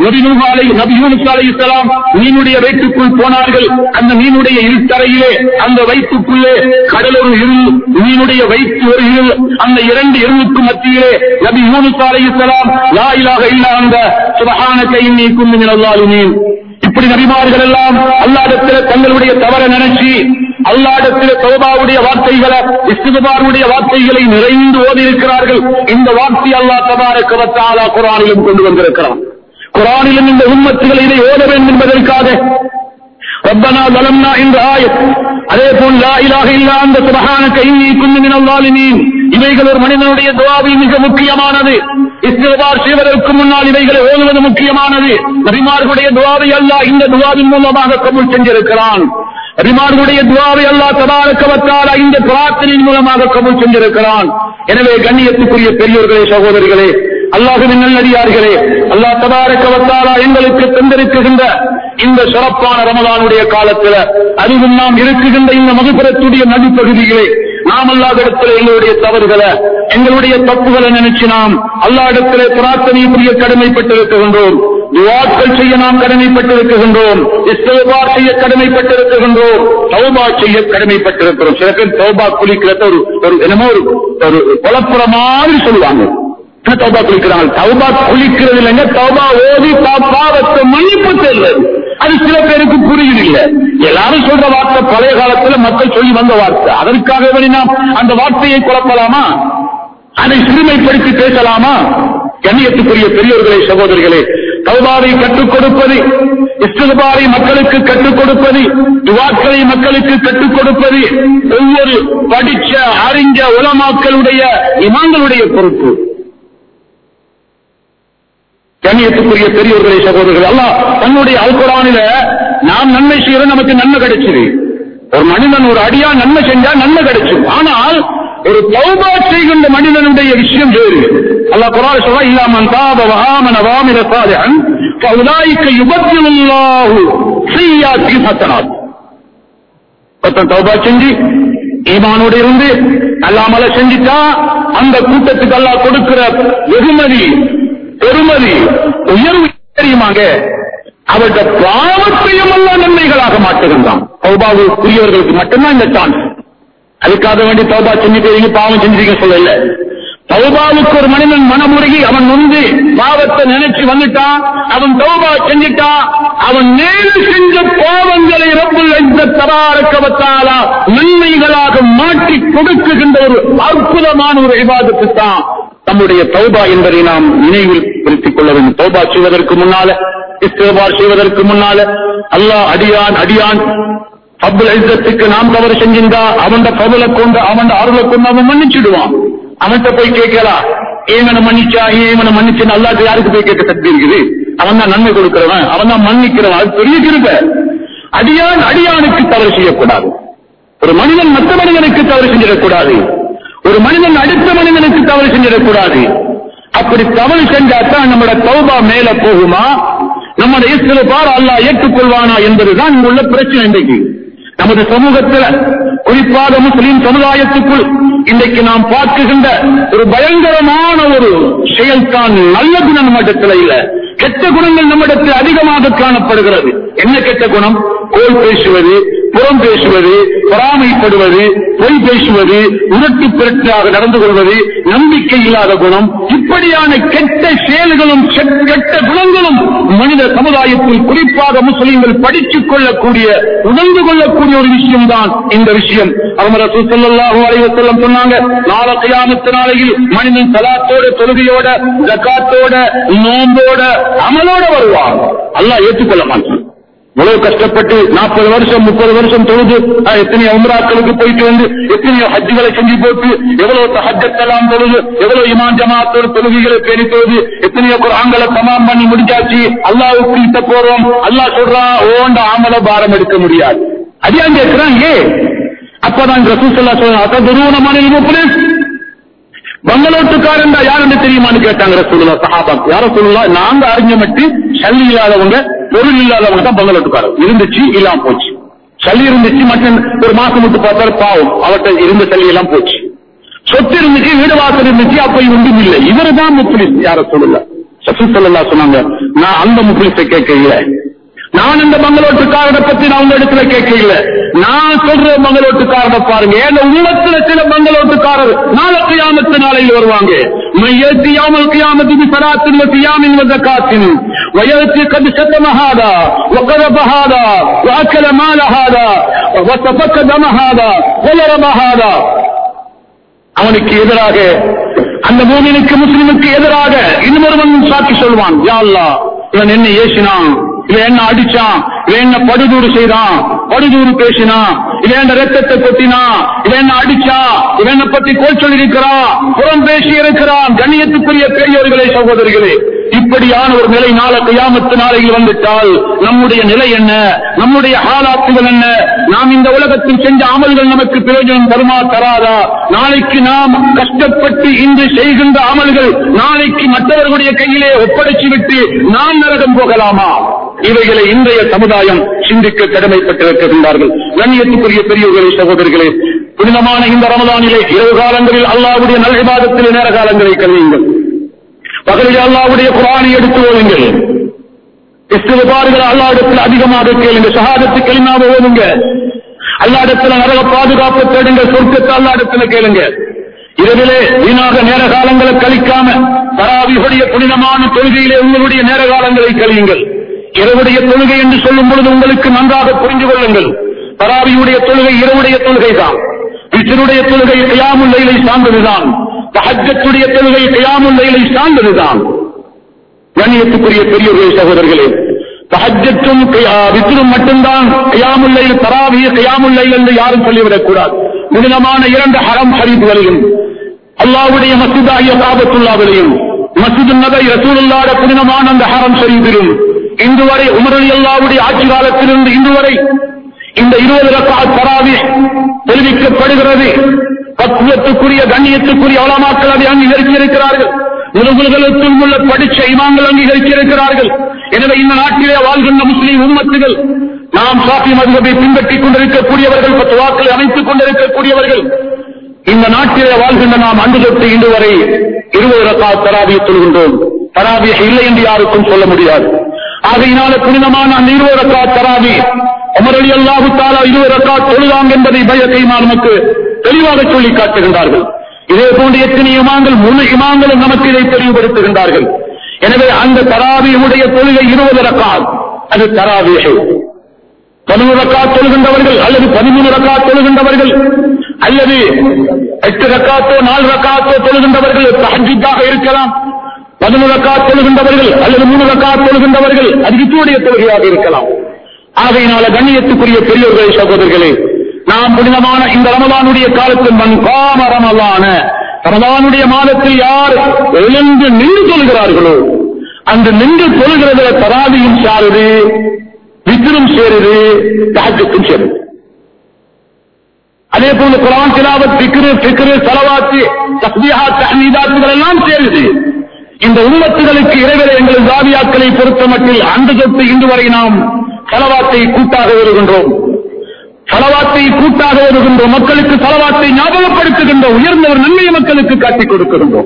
நபி யூனுஸ் அலைஹிஸ்ஸலாம் மீனுடைய வயிற்றுக்குள் போனார்கள். அந்த மீனுடைய இருட்டறையிலே, அந்த வயிற்றுக்குள்ளே கடலொரு இருள், மீனுடைய வயிற்று ஒரு இருள். அந்த இரண்டு இருளுக்கு மத்தியிலே நபி யூனுஸ் அலைஹிஸ்ஸலாம் லா இலாஹ இல்லா அன்த சுப்ஹானக இன்னீ குன்து மினல் ஸாலிமீன். இப்படி நபிமார்கள் எல்லாம் அல்லாஹ்விடத்தில் தங்களுடைய தவறை நினைச்சு அல்லாஹ்விடத்தில் தௌபாவுடைய வார்த்தைகளை, இஸ்திக்பாருடைய வார்த்தைகளை நிறைந்து ஓதி இருக்கிறார்கள். இந்த வார்த்தை அல்லாஹ் தபாரக வ தஆலா குர்ஆனிலும் கொண்டு வந்திருக்கிறான். குர்ஆனிலும் இந்த உம்மத்துகளை இதை ஓத வேண்டும் என்பதற்காக ரப்பனா ظلمنا என்ற ஆயத், அதேபோல் லா இலாஹ இல்லா அன்த சுப்ஹானக இன்னீ குன்து மினல் ஸாலிமீன், இவைகள் ஒரு மனிதனுடைய துஆவில் மிக முக்கியமானது. இஸ்திக்பார் செய்வதற்கு முன்னால் இவைகளை ஓதுவது முக்கியமானது. நபிமார்களுடைய துஆவை அல்லாஹ் இந்த துஆவின் மூலமாக கபூல் செஞ்சிருக்கிறான். நபிமார்களுடைய துஆவை அல்லாஹ் தபாரக வ தஆலா இந்த பிரார்த்தனையின் மூலமாக கபூல் செஞ்சிருக்கிறான். எனவே கண்ணியத்துக்குரிய பெரியோர்களே, சகோதரிகளே, அல்லாஹ்வின் நல்லடியார்களே, அல்லாஹ் தபாரக வ தஆலா எங்களுக்கு தந்திருக்கின்ற இந்த சிறப்பான ரமலானுடைய காலத்தில், அதுவும் நாம் இருக்குகின்ற இந்த மக்ஃபிரத்துடைய நடுப்பகுதியிலே நாம் அல்லாஹ்விடத்தில் எங்களுடைய தவறுகளை, எங்களுடைய தப்புகளை நினைச்சு நாம் அல்லாஹ்விடத்திலே பிரார்த்தனை புரிய கடமைப்பட்டிருக்கின்றோம். துஆக்கள் செய்ய நாம் கடமைப்பட்டிருக்கின்றோம். இஸ்திக்பார் செய்ய கடமைப்பட்டிருக்கின்றோம். தௌபா செய்ய கடமைப்பட்டிருக்கிறோம். சில பேர் தௌபா குளிக்கிறத ஒரு என்னமோ ஒரு குழப்பற மாதிரி சொல்லுவாங்க. தௌபா குளிக்கிறாங்க. தௌபா குளிக்கிறது இல்லைங்க, தௌபா ஓதி பாவத்தை மன்னிப்பு தேடுறது. அது சில பேருக்கு புரியுதில்லை. எல்லாரும் சொல்ற வார்த்தை பழைய காலத்துல மக்கள் சொல்லி வந்த வார்த்தை. அதற்காக வேண்டி நாம் அந்த வார்த்தையை குழப்பலாமா? அதை சிறுமைப்படுத்தி பேசலாமா? கண்ணியத்துக்குரிய பெரியோர்களே, சகோதரிகளே, தௌபாவை கற்றுக் கொடுப்பது, இஸ்திக்பாரை மக்களுக்கு கற்றுக் கொடுப்பது, துஆக்களை மக்களுக்கு கற்றுக் கொடுப்பது ஒவ்வொரு படிச்ச அறிஞ்ச உலமாக்களுடைய இமாம்களுடைய பொறுப்பு. கண்ணியத்துக்குரிய பெரியோர்களே, சகோதரர்களே, அல்லாஹ் தன்னுடைய அல் குர்ஆனில நாம் நன்மை செய்யறது நமக்கு நன்மை கிடைச்சது. ஒரு மனிதன் ஒரு அடியா நன்மை செஞ்சா நன்மை கிடைக்கும். ஆனால் ஒரு தௌபா செய்கின்ற மனிதனுடைய விஷயம் வேறு. அல்லாஹ் குர்ஆனில் சொல்றா, இல்லா மன் தாப வ ஆமன வ அமில சாலிஹன் ஃபஉலாயிக யுபத்திலுல்லாஹு ஸய்யிஆத்திஹிம் ஹஸனாத். ஒருத்தன் தௌபா செஞ்சு ஈமானோடு இருந்து அல்லாமல செஞ்சுட்டா அந்த கூட்டத்துக்கு அல்லாஹ் கொடுக்கிற வெகுமதி, பெருமதி, உயர்வு தெரியுமாங்க? அவருடைய பாவத்தையும் எல்லாம் நன்மைகளாக மாற்றுகின்றான். தௌபாவுக்குரியவர்களுக்கு மட்டும்தான் இந்த சான்ஸ். அதுக்காக வேண்டி தௌபா செஞ்சுட்டு பாவம் செஞ்சுட்டீங்க சொல்லல. தௌபாவுக்கு ஒரு மனிதன் மனமுருகி அவன் வந்து பாவத்தை நினைச்சு வந்துட்டான், அவன் தௌபா செஞ்சுட்டான், அவன் மேல் செஞ்ச பாவங்களை ரப்புல் இஸ்ஸத் தபாரக வ தஆலா நன்மைகளாக மாற்றி கொடுக்குகின்ற ஒரு அற்புதமான ஒரு இபாதத்து தான் நம்முடைய தௌபா என்பதை நாம் நினைவில் பிரித்துக் கொள்ள வேண்டும். தௌபா செய்வதற்கு முன்னால, இஸ்திக்பார் செய்வதற்கு முன்னால அல்லாஹ் அடியான் ரப்புல் இஸ்ஸத்துக்கு நாம் தவறு செஞ்சிருந்தா அவன் பவலை கொண்டு அவன் அருளை கொண்டு அவன் மன்னிச்சிடுவான். அவன்கிட்ட போய் கேட்கலாம், ஏவனை மன்னிச்சேன்னு அல்லாஹ்க்கு யாருக்கு போய் கேட்க சக்தி இருக்குது? அவன் தான் நன்மை கொடுக்கிறவன், அவன் தான் மன்னிக்கிறவன். அது பெரிய கிருபை. அடியானுக்கு தவறு செய்யக்கூடாது. ஒரு மனிதன் மற்ற மனிதனுக்கு தவறு செஞ்சிடக்கூடாது. ஒரு மனிதன் அடுத்த மனிதனுக்கு தவறு செஞ்சிடக்கூடாது. அப்படி தவறு செஞ்சாத்தான் நம்மளோட தௌபா மேல போகுமா, நம்முடைய இஸ்திக்பார் அல்லாஹ் ஏற்றுக்கொள்வானா என்பதுதான் இங்குள்ள பிரச்சனை. இன்றைக்கு நமது சமூகத்தில், குறிப்பாக முஸ்லிம் சமுதாயத்துக்குள் இன்றைக்கு நாம் பார்க்குகின்ற ஒரு பயங்கரமான ஒரு செயல்தான் நல்ல குணம் நம்மிடத்தில் இல்ல, கெட்ட குணங்கள் நம்மிடத்தில் அதிகமாக காணப்படுகிறது. என்ன கெட்ட குணம்? கோல் பேசுவது, புறம் பேசுவது, பொறாமைப்படுவது, பொய் பேசுவது, உருட்டு பிறட்டாக நடந்து கொள்வது, நம்பிக்கை இல்லாத குணம், இப்படியான கெட்ட செயல்களும் கெட்ட குணங்களும் மனித சமுதாயத்தில் குறிப்பாக முஸ்லிம்கள் படித்துக் கொள்ளக்கூடிய, உணர்ந்து கொள்ளக்கூடிய ஒரு விஷயம் தான் இந்த விஷயம். அவர் ரசூல் ஸல்லல்லாஹு அலைஹி வஸல்லம் சொன்னாங்க, நாளை கியாமத் நாளையில் மனிதன் ஸலாத்தோட, தொழுகையோட, ஜகாத்தோட, நோம்போட, அமலோட வருவான். அல்லாஹ் ஏற்றுக்கொள்ள மாட்டான். இவ்வளவு கஷ்டப்பட்டு 40 வருஷம் 30 வருஷம் தொழுது, எத்தனையோ உம்ராக்களுக்கு போயிட்டு வந்து, எத்தனையோ ஹஜ்ஜுகளை செஞ்சு போட்டு, எவ்வளவு தஹஜ்ஜத்தெல்லாம் தொழுது, எவ்வளவு இமாம் ஜமாத்தோட தொழுகைகளை பேணி தொழுது, எத்தனையோ குர்ஆன்களை தமாம் பண்ணி முடிஞ்சாச்சு, அல்லாஹ்வுக்கு கிட்ட போறோம். அல்லாஹ் சொல்றான், ஓண்ட ஆமல பாரம் எடுக்க முடியாது. அடியான் கேட்கிறான், அப்பதான் ரசூல் ஸல்லல்லாஹு அலைஹி வஸல்லம் அத்ததுரூன மனில் முஃப்லிஸ், பங்களோட்டுக்காரன் யாருன்னு தெரியுமான்னு கேட்டாங்க ரசூலுல்லாஹ். சஹாபாக்கு, யார ரசூலுல்லாஹ், நாங்க அறிஞ்ச மட்டும் சல்லி இல்லாதவங்க, பொருள் இல்லாதவங்க தான் பங்களோட்டுக்காரர். இருந்துச்சு, இல்லாம போச்சு. சல்லி இருந்துச்சு, மற்ற ஒரு மாசம் விட்டு பார்த்தாரு பாவம், அவர்கிட்ட இருந்த சல்லி எல்லாம் போச்சு. சொத்து இருந்துச்சு, வீடு வாசல் இருந்துச்சு, அப்ப ஒன்றும் இல்லை. இவரு தான் முஃப்லிஸ். யார ரசூலுல்லாஹ் ஸல்லல்லாஹு சொன்னாங்க, நான் அந்த முஃப்லிஸை கேட்க இல்லை, நான் இந்த பங்களோட்டுக்காரனை பத்தி நான் உங்க இடத்துல கேட்க இல்லை, நான் சொல்ற பங்களோட்டுக்காரனை பாருங்க. ஏன்னா உள்ளத்துல சில பங்களோட்டுக்காரர் நாளை கியாமத் நாளையில் வருவாங்க. மையத்தி யௌமல் கியாமத்தி பிஸலாத்தின் வ சியாமின் வ ஸகாத்தின் வயத்தி கத் ஷதம ஹாதா வ கதப ஹாதா வ அகல மால ஹாதா வ சஃபக தம ஹாதா வ யரப ஹாதா. அவனுக்கு எதிராக, அந்த மூமினுக்கு முஸ்லிமுக்கு எதிராக இன்னொருவன் சாட்சி சொல்வான், யா அல்லாஹ், இவன் என்ன ஏசினான், இவன் என்ன அடிச்சான், இவன் என்ன படுதூறு செய்தான், படுதூறு பேசினான், இவன் என்ன ரத்தத்தை கொட்டினா, இவன் என்ன அடிச்சா, இவன் என்ன பத்தி கோல் சொல்லி இருக்கிறான், புறம் பேசி இருக்கிறான். கண்ணியத்துக்குரிய பெரியோர்களே, சகோதரிகளே, இப்படியான ஒரு நிலை நாளை கியாமத் நாளையில் வந்துட்டால் நம்முடைய நிலை என்ன, நம்முடைய ஹாலாத்துகள் என்ன, நாம் இந்த உலகத்தில் செஞ்ச அமல்கள் நமக்கு பிரயோஜனம் தருமா தராதா, நாளைக்கு நாம் கஷ்டப்பட்டு இன்று செய்கின்ற அமல்கள் நாளைக்கு மற்றவர்களுடைய கையிலே ஒப்படைச்சு விட்டு நாம் நரகம் போகலாமா? இவைகளை இன்றைய சமுதாயம் சிந்திக்க கடமைப்பட்டிருக்கின்றார்கள். கண்ணியத்துக்குரிய பெரியவர்களே, சகோதரிகளே, புனிதமான இந்த ரமதானிலே இரவு காலங்களில் அல்லாஹ்வுடைய நல் இபாதத்திலே நேர காலங்களை கழியுங்கள். பகலில் அல்லாஹ்வுடைய குர்ஆனை எடுத்து ஓதுங்கள். இஸ்திக்பார்கள் அல்லாஹ்விடத்தில் அதிகமாக கேளுங்க. ஷஹாதத்து கலிமாவை ஓதுங்க. அல்லாஹ்விடத்தில் நரக பாதுகாப்பு தேடுங்க. சொர்க்கத்தை அல்லாஹ்விடத்தில் கேளுங்க. இரவிலே வீணாக நேர காலங்களை கழிக்காம தராவியுடைய புனிதமான தொழுகையிலே உங்களுடைய நேர காலங்களை கழியுங்கள். இரவுடைய தொழுகை என்று சொல்லும் பொழுது உங்களுக்கு நன்றாக புரிந்து கொள்ளுங்கள். தராவியுடைய தொழுகை இரவுடைய தொழுகைதான். வித்ருடைய தொழுகை கியாமுல் லைலை சார்ந்ததுதான். தஹஜ்ஜுடைய தொழுகை கியாமுல் லைலை சார்ந்ததுதான். கண்ணியத்துக்குரிய பெரியவர்களே, சகோதரர்களே, தஹஜ்ஜும் வித்ரும் மட்டும்தான் கியாமுல் லைல், தராவி கியாமுல் லைல் என்று யாரும் சொல்லிவிடக் கூடாது. புனிதமான 2 ஹரம் ஷரீஃப்களிலும் அல்லாஹ்வுடைய மஸ்ஜிதாகிய காபத்துல்லாவிலும் மஸ்ஜிது நபவி ரசூலுல்லாஹ்வுடைய புனிதமான அந்த ஹரம் ஷரீஃபிலும் இன்று வரை உமர் ரலியல்லாஹுடைய ஆட்சி காலத்திலிருந்து இன்று வரை இந்த 20 ரக்அத் தராவீஹ் தெரிவிக்கப்படுகிறது. பக்குவத்துக்குரிய கண்ணியத்துக்குரிய உலமாக்கள் அதை அங்கீகரித்திருக்கிறார்கள். உலகுகளுக்குள் உள்ள படிச்ச இமாம்கள் அங்கீகரித்திருக்கிறார்கள். எனவே இந்த நாட்டிலே வாழ்கின்ற முஸ்லிம் உம்மத்துகள், நாம் ஷாஃபி மத்ஹபை பின்பற்றிக் கொண்டிருக்கக்கூடியவர்கள், ஃபத்வாக்களை அமைத்துக் கொண்டிருக்கக்கூடியவர்கள், இந்த நாட்டிலே வாழ்கின்ற நாம் அன்று தொட்டு இன்று வரை 20 ரக்அத் தராவீஹ் தொழுகின்றோம். தராவீஹ் இல்லை என்று யாருக்கும் சொல்ல முடியாது. ஆகையினால புனிதமான அந்த 20 ரக்அத் தராவீஹ் உமர் ரலியல்லாஹு தஆலா 20 ரக்அத் தொழுதாங்க என்பதை பைஹகி நமக்கு தெளிவாக சொல்லி காட்டுகின்றார்கள். இதே போன்று எத்தனை இமாம்கள், 3 இமாம்களும் நமக்கு இதை தெளிவுபடுத்துகின்றார்கள். எனவே அந்த தராவீஹுடைய தொழுகை 20 ரக்அத், அது தராவீஹ். 11 ரக்அத் தொழுகின்றவர்கள் அல்லது 13 ரக்அத் தொழுகின்றவர்கள் அல்லது 8 ரக்அத்தோ 4 ரக்அத்தோ தொழுகின்றவர்கள் தஹஜ்ஜுதாக இருக்கலாம். 11 ரக்அத் தொழுகின்றவர்கள் அல்லது 3 ரக்அத் தொழுகின்றவர்கள் அது வித்ருடைய தொழுகையாக இருக்கலாம். ஆகையினால கண்ணியத்துக்குரிய பெரியவர்களே, சகோதரர்களே, நாம் புனிதமான இந்த ரமலானுடைய காலத்தில் மன் காம ரமலான, ரமலானுடைய மாதத்தில் யார் எழுந்து நின்று தொழுகிறார்களோ அந்த நின்று தொழுகிறதுல தராவியும் சாருது, வித்ரும் சேருது, தஹஜ்ஜும் சேருது. அதே போல குர்ஆன் திலாவத், ஃபிக்ர், ஸலவாத், தஸ்பீஹாத், தஹ்மீதாத்துகள் எல்லாம் சேருது. இந்த உம்மத்துகளுக்கு இறைவரை எங்கள் ஜாவியாக்களை பொறுத்தமட்டில் அன்று தொட்டு இன்று வரை நாம் ஸலவாத்தை கூட்டாக வருகின்றோம். ஸலவாத்தை கூட்டாக வருகின்றோம். மக்களுக்கு ஸலவாத்தை ஞாபகப்படுத்துகின்றோம். உயர்ந்த ஒரு நன்மையை மக்களுக்கு காட்டிக் கொடுக்கின்றோம்.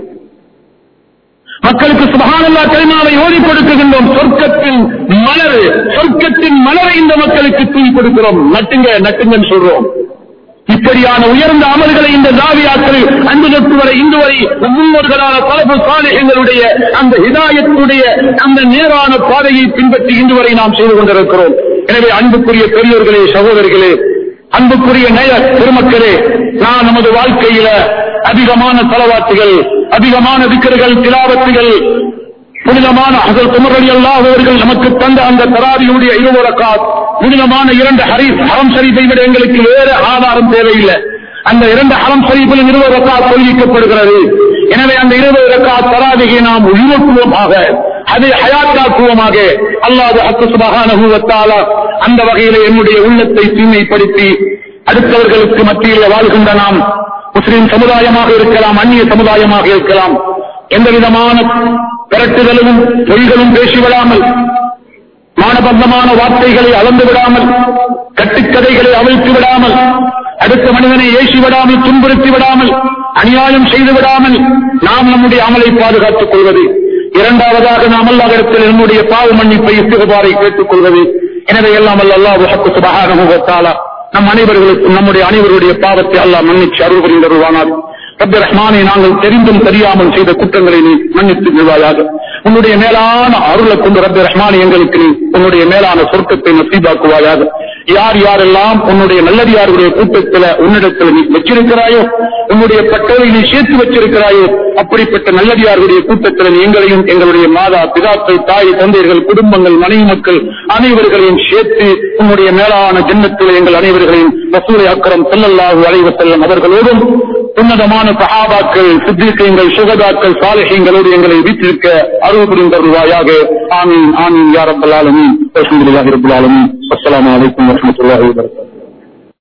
மக்களுக்கு சுப்ஹானல்லாஹ் கலிமாவை ஓதி கொடுக்கின்றோம். சொர்க்கத்தின் மலரை இந்த மக்களுக்கு தூக்கி கொடுக்கிறோம். நட்டுங்கன்னு சொல்றோம். இப்படியான உயர்ந்த அமல்களை இந்த ஜாவியாக்கள் அன்று தொட்டு வரை இன்று வரை முன்னோர்களான ஸலஃபு ஸாலிஹீன்களுடைய அந்த ஹிதாயத்துடைய அந்த நேரான பாதையை பின்பற்றி இன்று வரை நாம் செய்து கொண்டிருக்கிறோம். எனவே அன்புக்குரிய பெரியோர்களே, சகோதரர்களே, அன்புக்குரிய நேய பெருமக்களே, நான் நமது வாழ்க்கையில அதிகமான ஸலவாத்துகள், அதிகமான திக்ர்கள், திலாவத்துகள், புனிதமான ஹஸரத் உமர் ரலியல்லாஹு அவர்கள் நமக்கு தந்த அந்த தராவியுடைய 20 ரக்அத் புனிதமான 2 ஹரம் ஷரீஃபை விட எங்களுக்கு வேறு ஆதாரம் தேவையில்லை. அந்த 2 ஹரம் ஷரீஃபிலும் 20 ரக்அத் தொழுவிக்கப்படுகிறது. எனவே அந்த 20 ரக்அத் தராவியை நாம் உயிரோட்டுவோமாக, அதை ஹயாத்தாக்குவோமாக. அல்லாஹ் சுப்ஹானஹு வ தஆலா அந்த வகையிலே என்னுடைய உள்ளத்தை தூய்மைப்படுத்தி அடுத்தவர்களுக்கு மத்தியில் வாழ்கின்ற நாம் முஸ்லிம் சமுதாயமாக இருக்கலாம், அந்நிய சமுதாயமாக இருக்கலாம், எந்த விதமான திரட்டுதலும் பொய்களும் பேசிவிடாமல், மானபந்தமான வார்த்தைகளை அளந்து விடாமல், கட்டுக்கதைகளை அவிழ்த்து விடாமல், அடுத்த மனிதனை ஏசி விடாமல், துன்புறுத்தி விடாமல், அநியாயம் செய்து விடாமல் நாம் நம்முடைய அமலை பாதுகாத்துக் கொள்வது. இரண்டாவதாக நாம் அல்லாஹ்விடத்தில் நம்முடைய பாவ மன்னிப்பை, இஸ்திக்பாரை கேட்டுக் கொள்வது. எனவே எல்லாம் அல்லாஹ் சுப்ஹானஹு வ தஆலா நம் அனைவர்களுக்கும் நம்முடைய அனைவருடைய பாவத்தை அல்லாஹ் மன்னிச்சு அருள் புரிந்தருள்வானார். ரப்பி ரஹ்மானே, நாங்கள் தெரிந்தும் தெரியாமல் செய்த குற்றங்களை நீ மன்னித்து விடுவாயாக. உன்னுடைய மேலான அருளை கொண்டு ரப்பி ரஹ்மானே எங்களுக்கு நீ உன்னுடைய மேலான சொர்க்கத்தை நசீபாக்குவாயாக. யார் யாரெல்லாம் உன்னுடைய நல்லடியாருடைய கூட்டத்தில் உன்னிடத்தில் நீ வச்சிருக்கிறாயோ, உன்னுடைய பட்டோரை நீ சேர்த்து வச்சிருக்கிறாயோ, அப்படிப்பட்ட நல்லடியாருடைய கூட்டத்தில் எங்களையும் எங்களுடைய மாதா பிதாக்கள், தாய் தந்தையர்கள், குடும்பங்கள், மனைவி மக்கள் அனைவர்களையும் சேர்த்து உன்னுடைய மேலான ஜன்னத்தில் எங்கள் அனைவர்களையும் ரசூலை அக்ரம் ஸல்லல்லாஹு அலைஹி வஸல்லம் அவர்களோடும் உன்னதமான சஹாபாக்கள், சித்தீக்கீன்கள், சுஹதாக்கள், சாலிஹீன்களோடு எங்களை வீட்டிருக்க அருள் புரிந்தருள்வாயாக. ஆமீன் ஆமீன் யா ரப்பல் ஆலமீன். அல்ஹம்துலில்லாஹி ரப்பில் ஆலமீன். அஸ்ஸலாமு அலைக்கும் வரஹ்மத்துல்லாஹி வபரகாத்துஹு.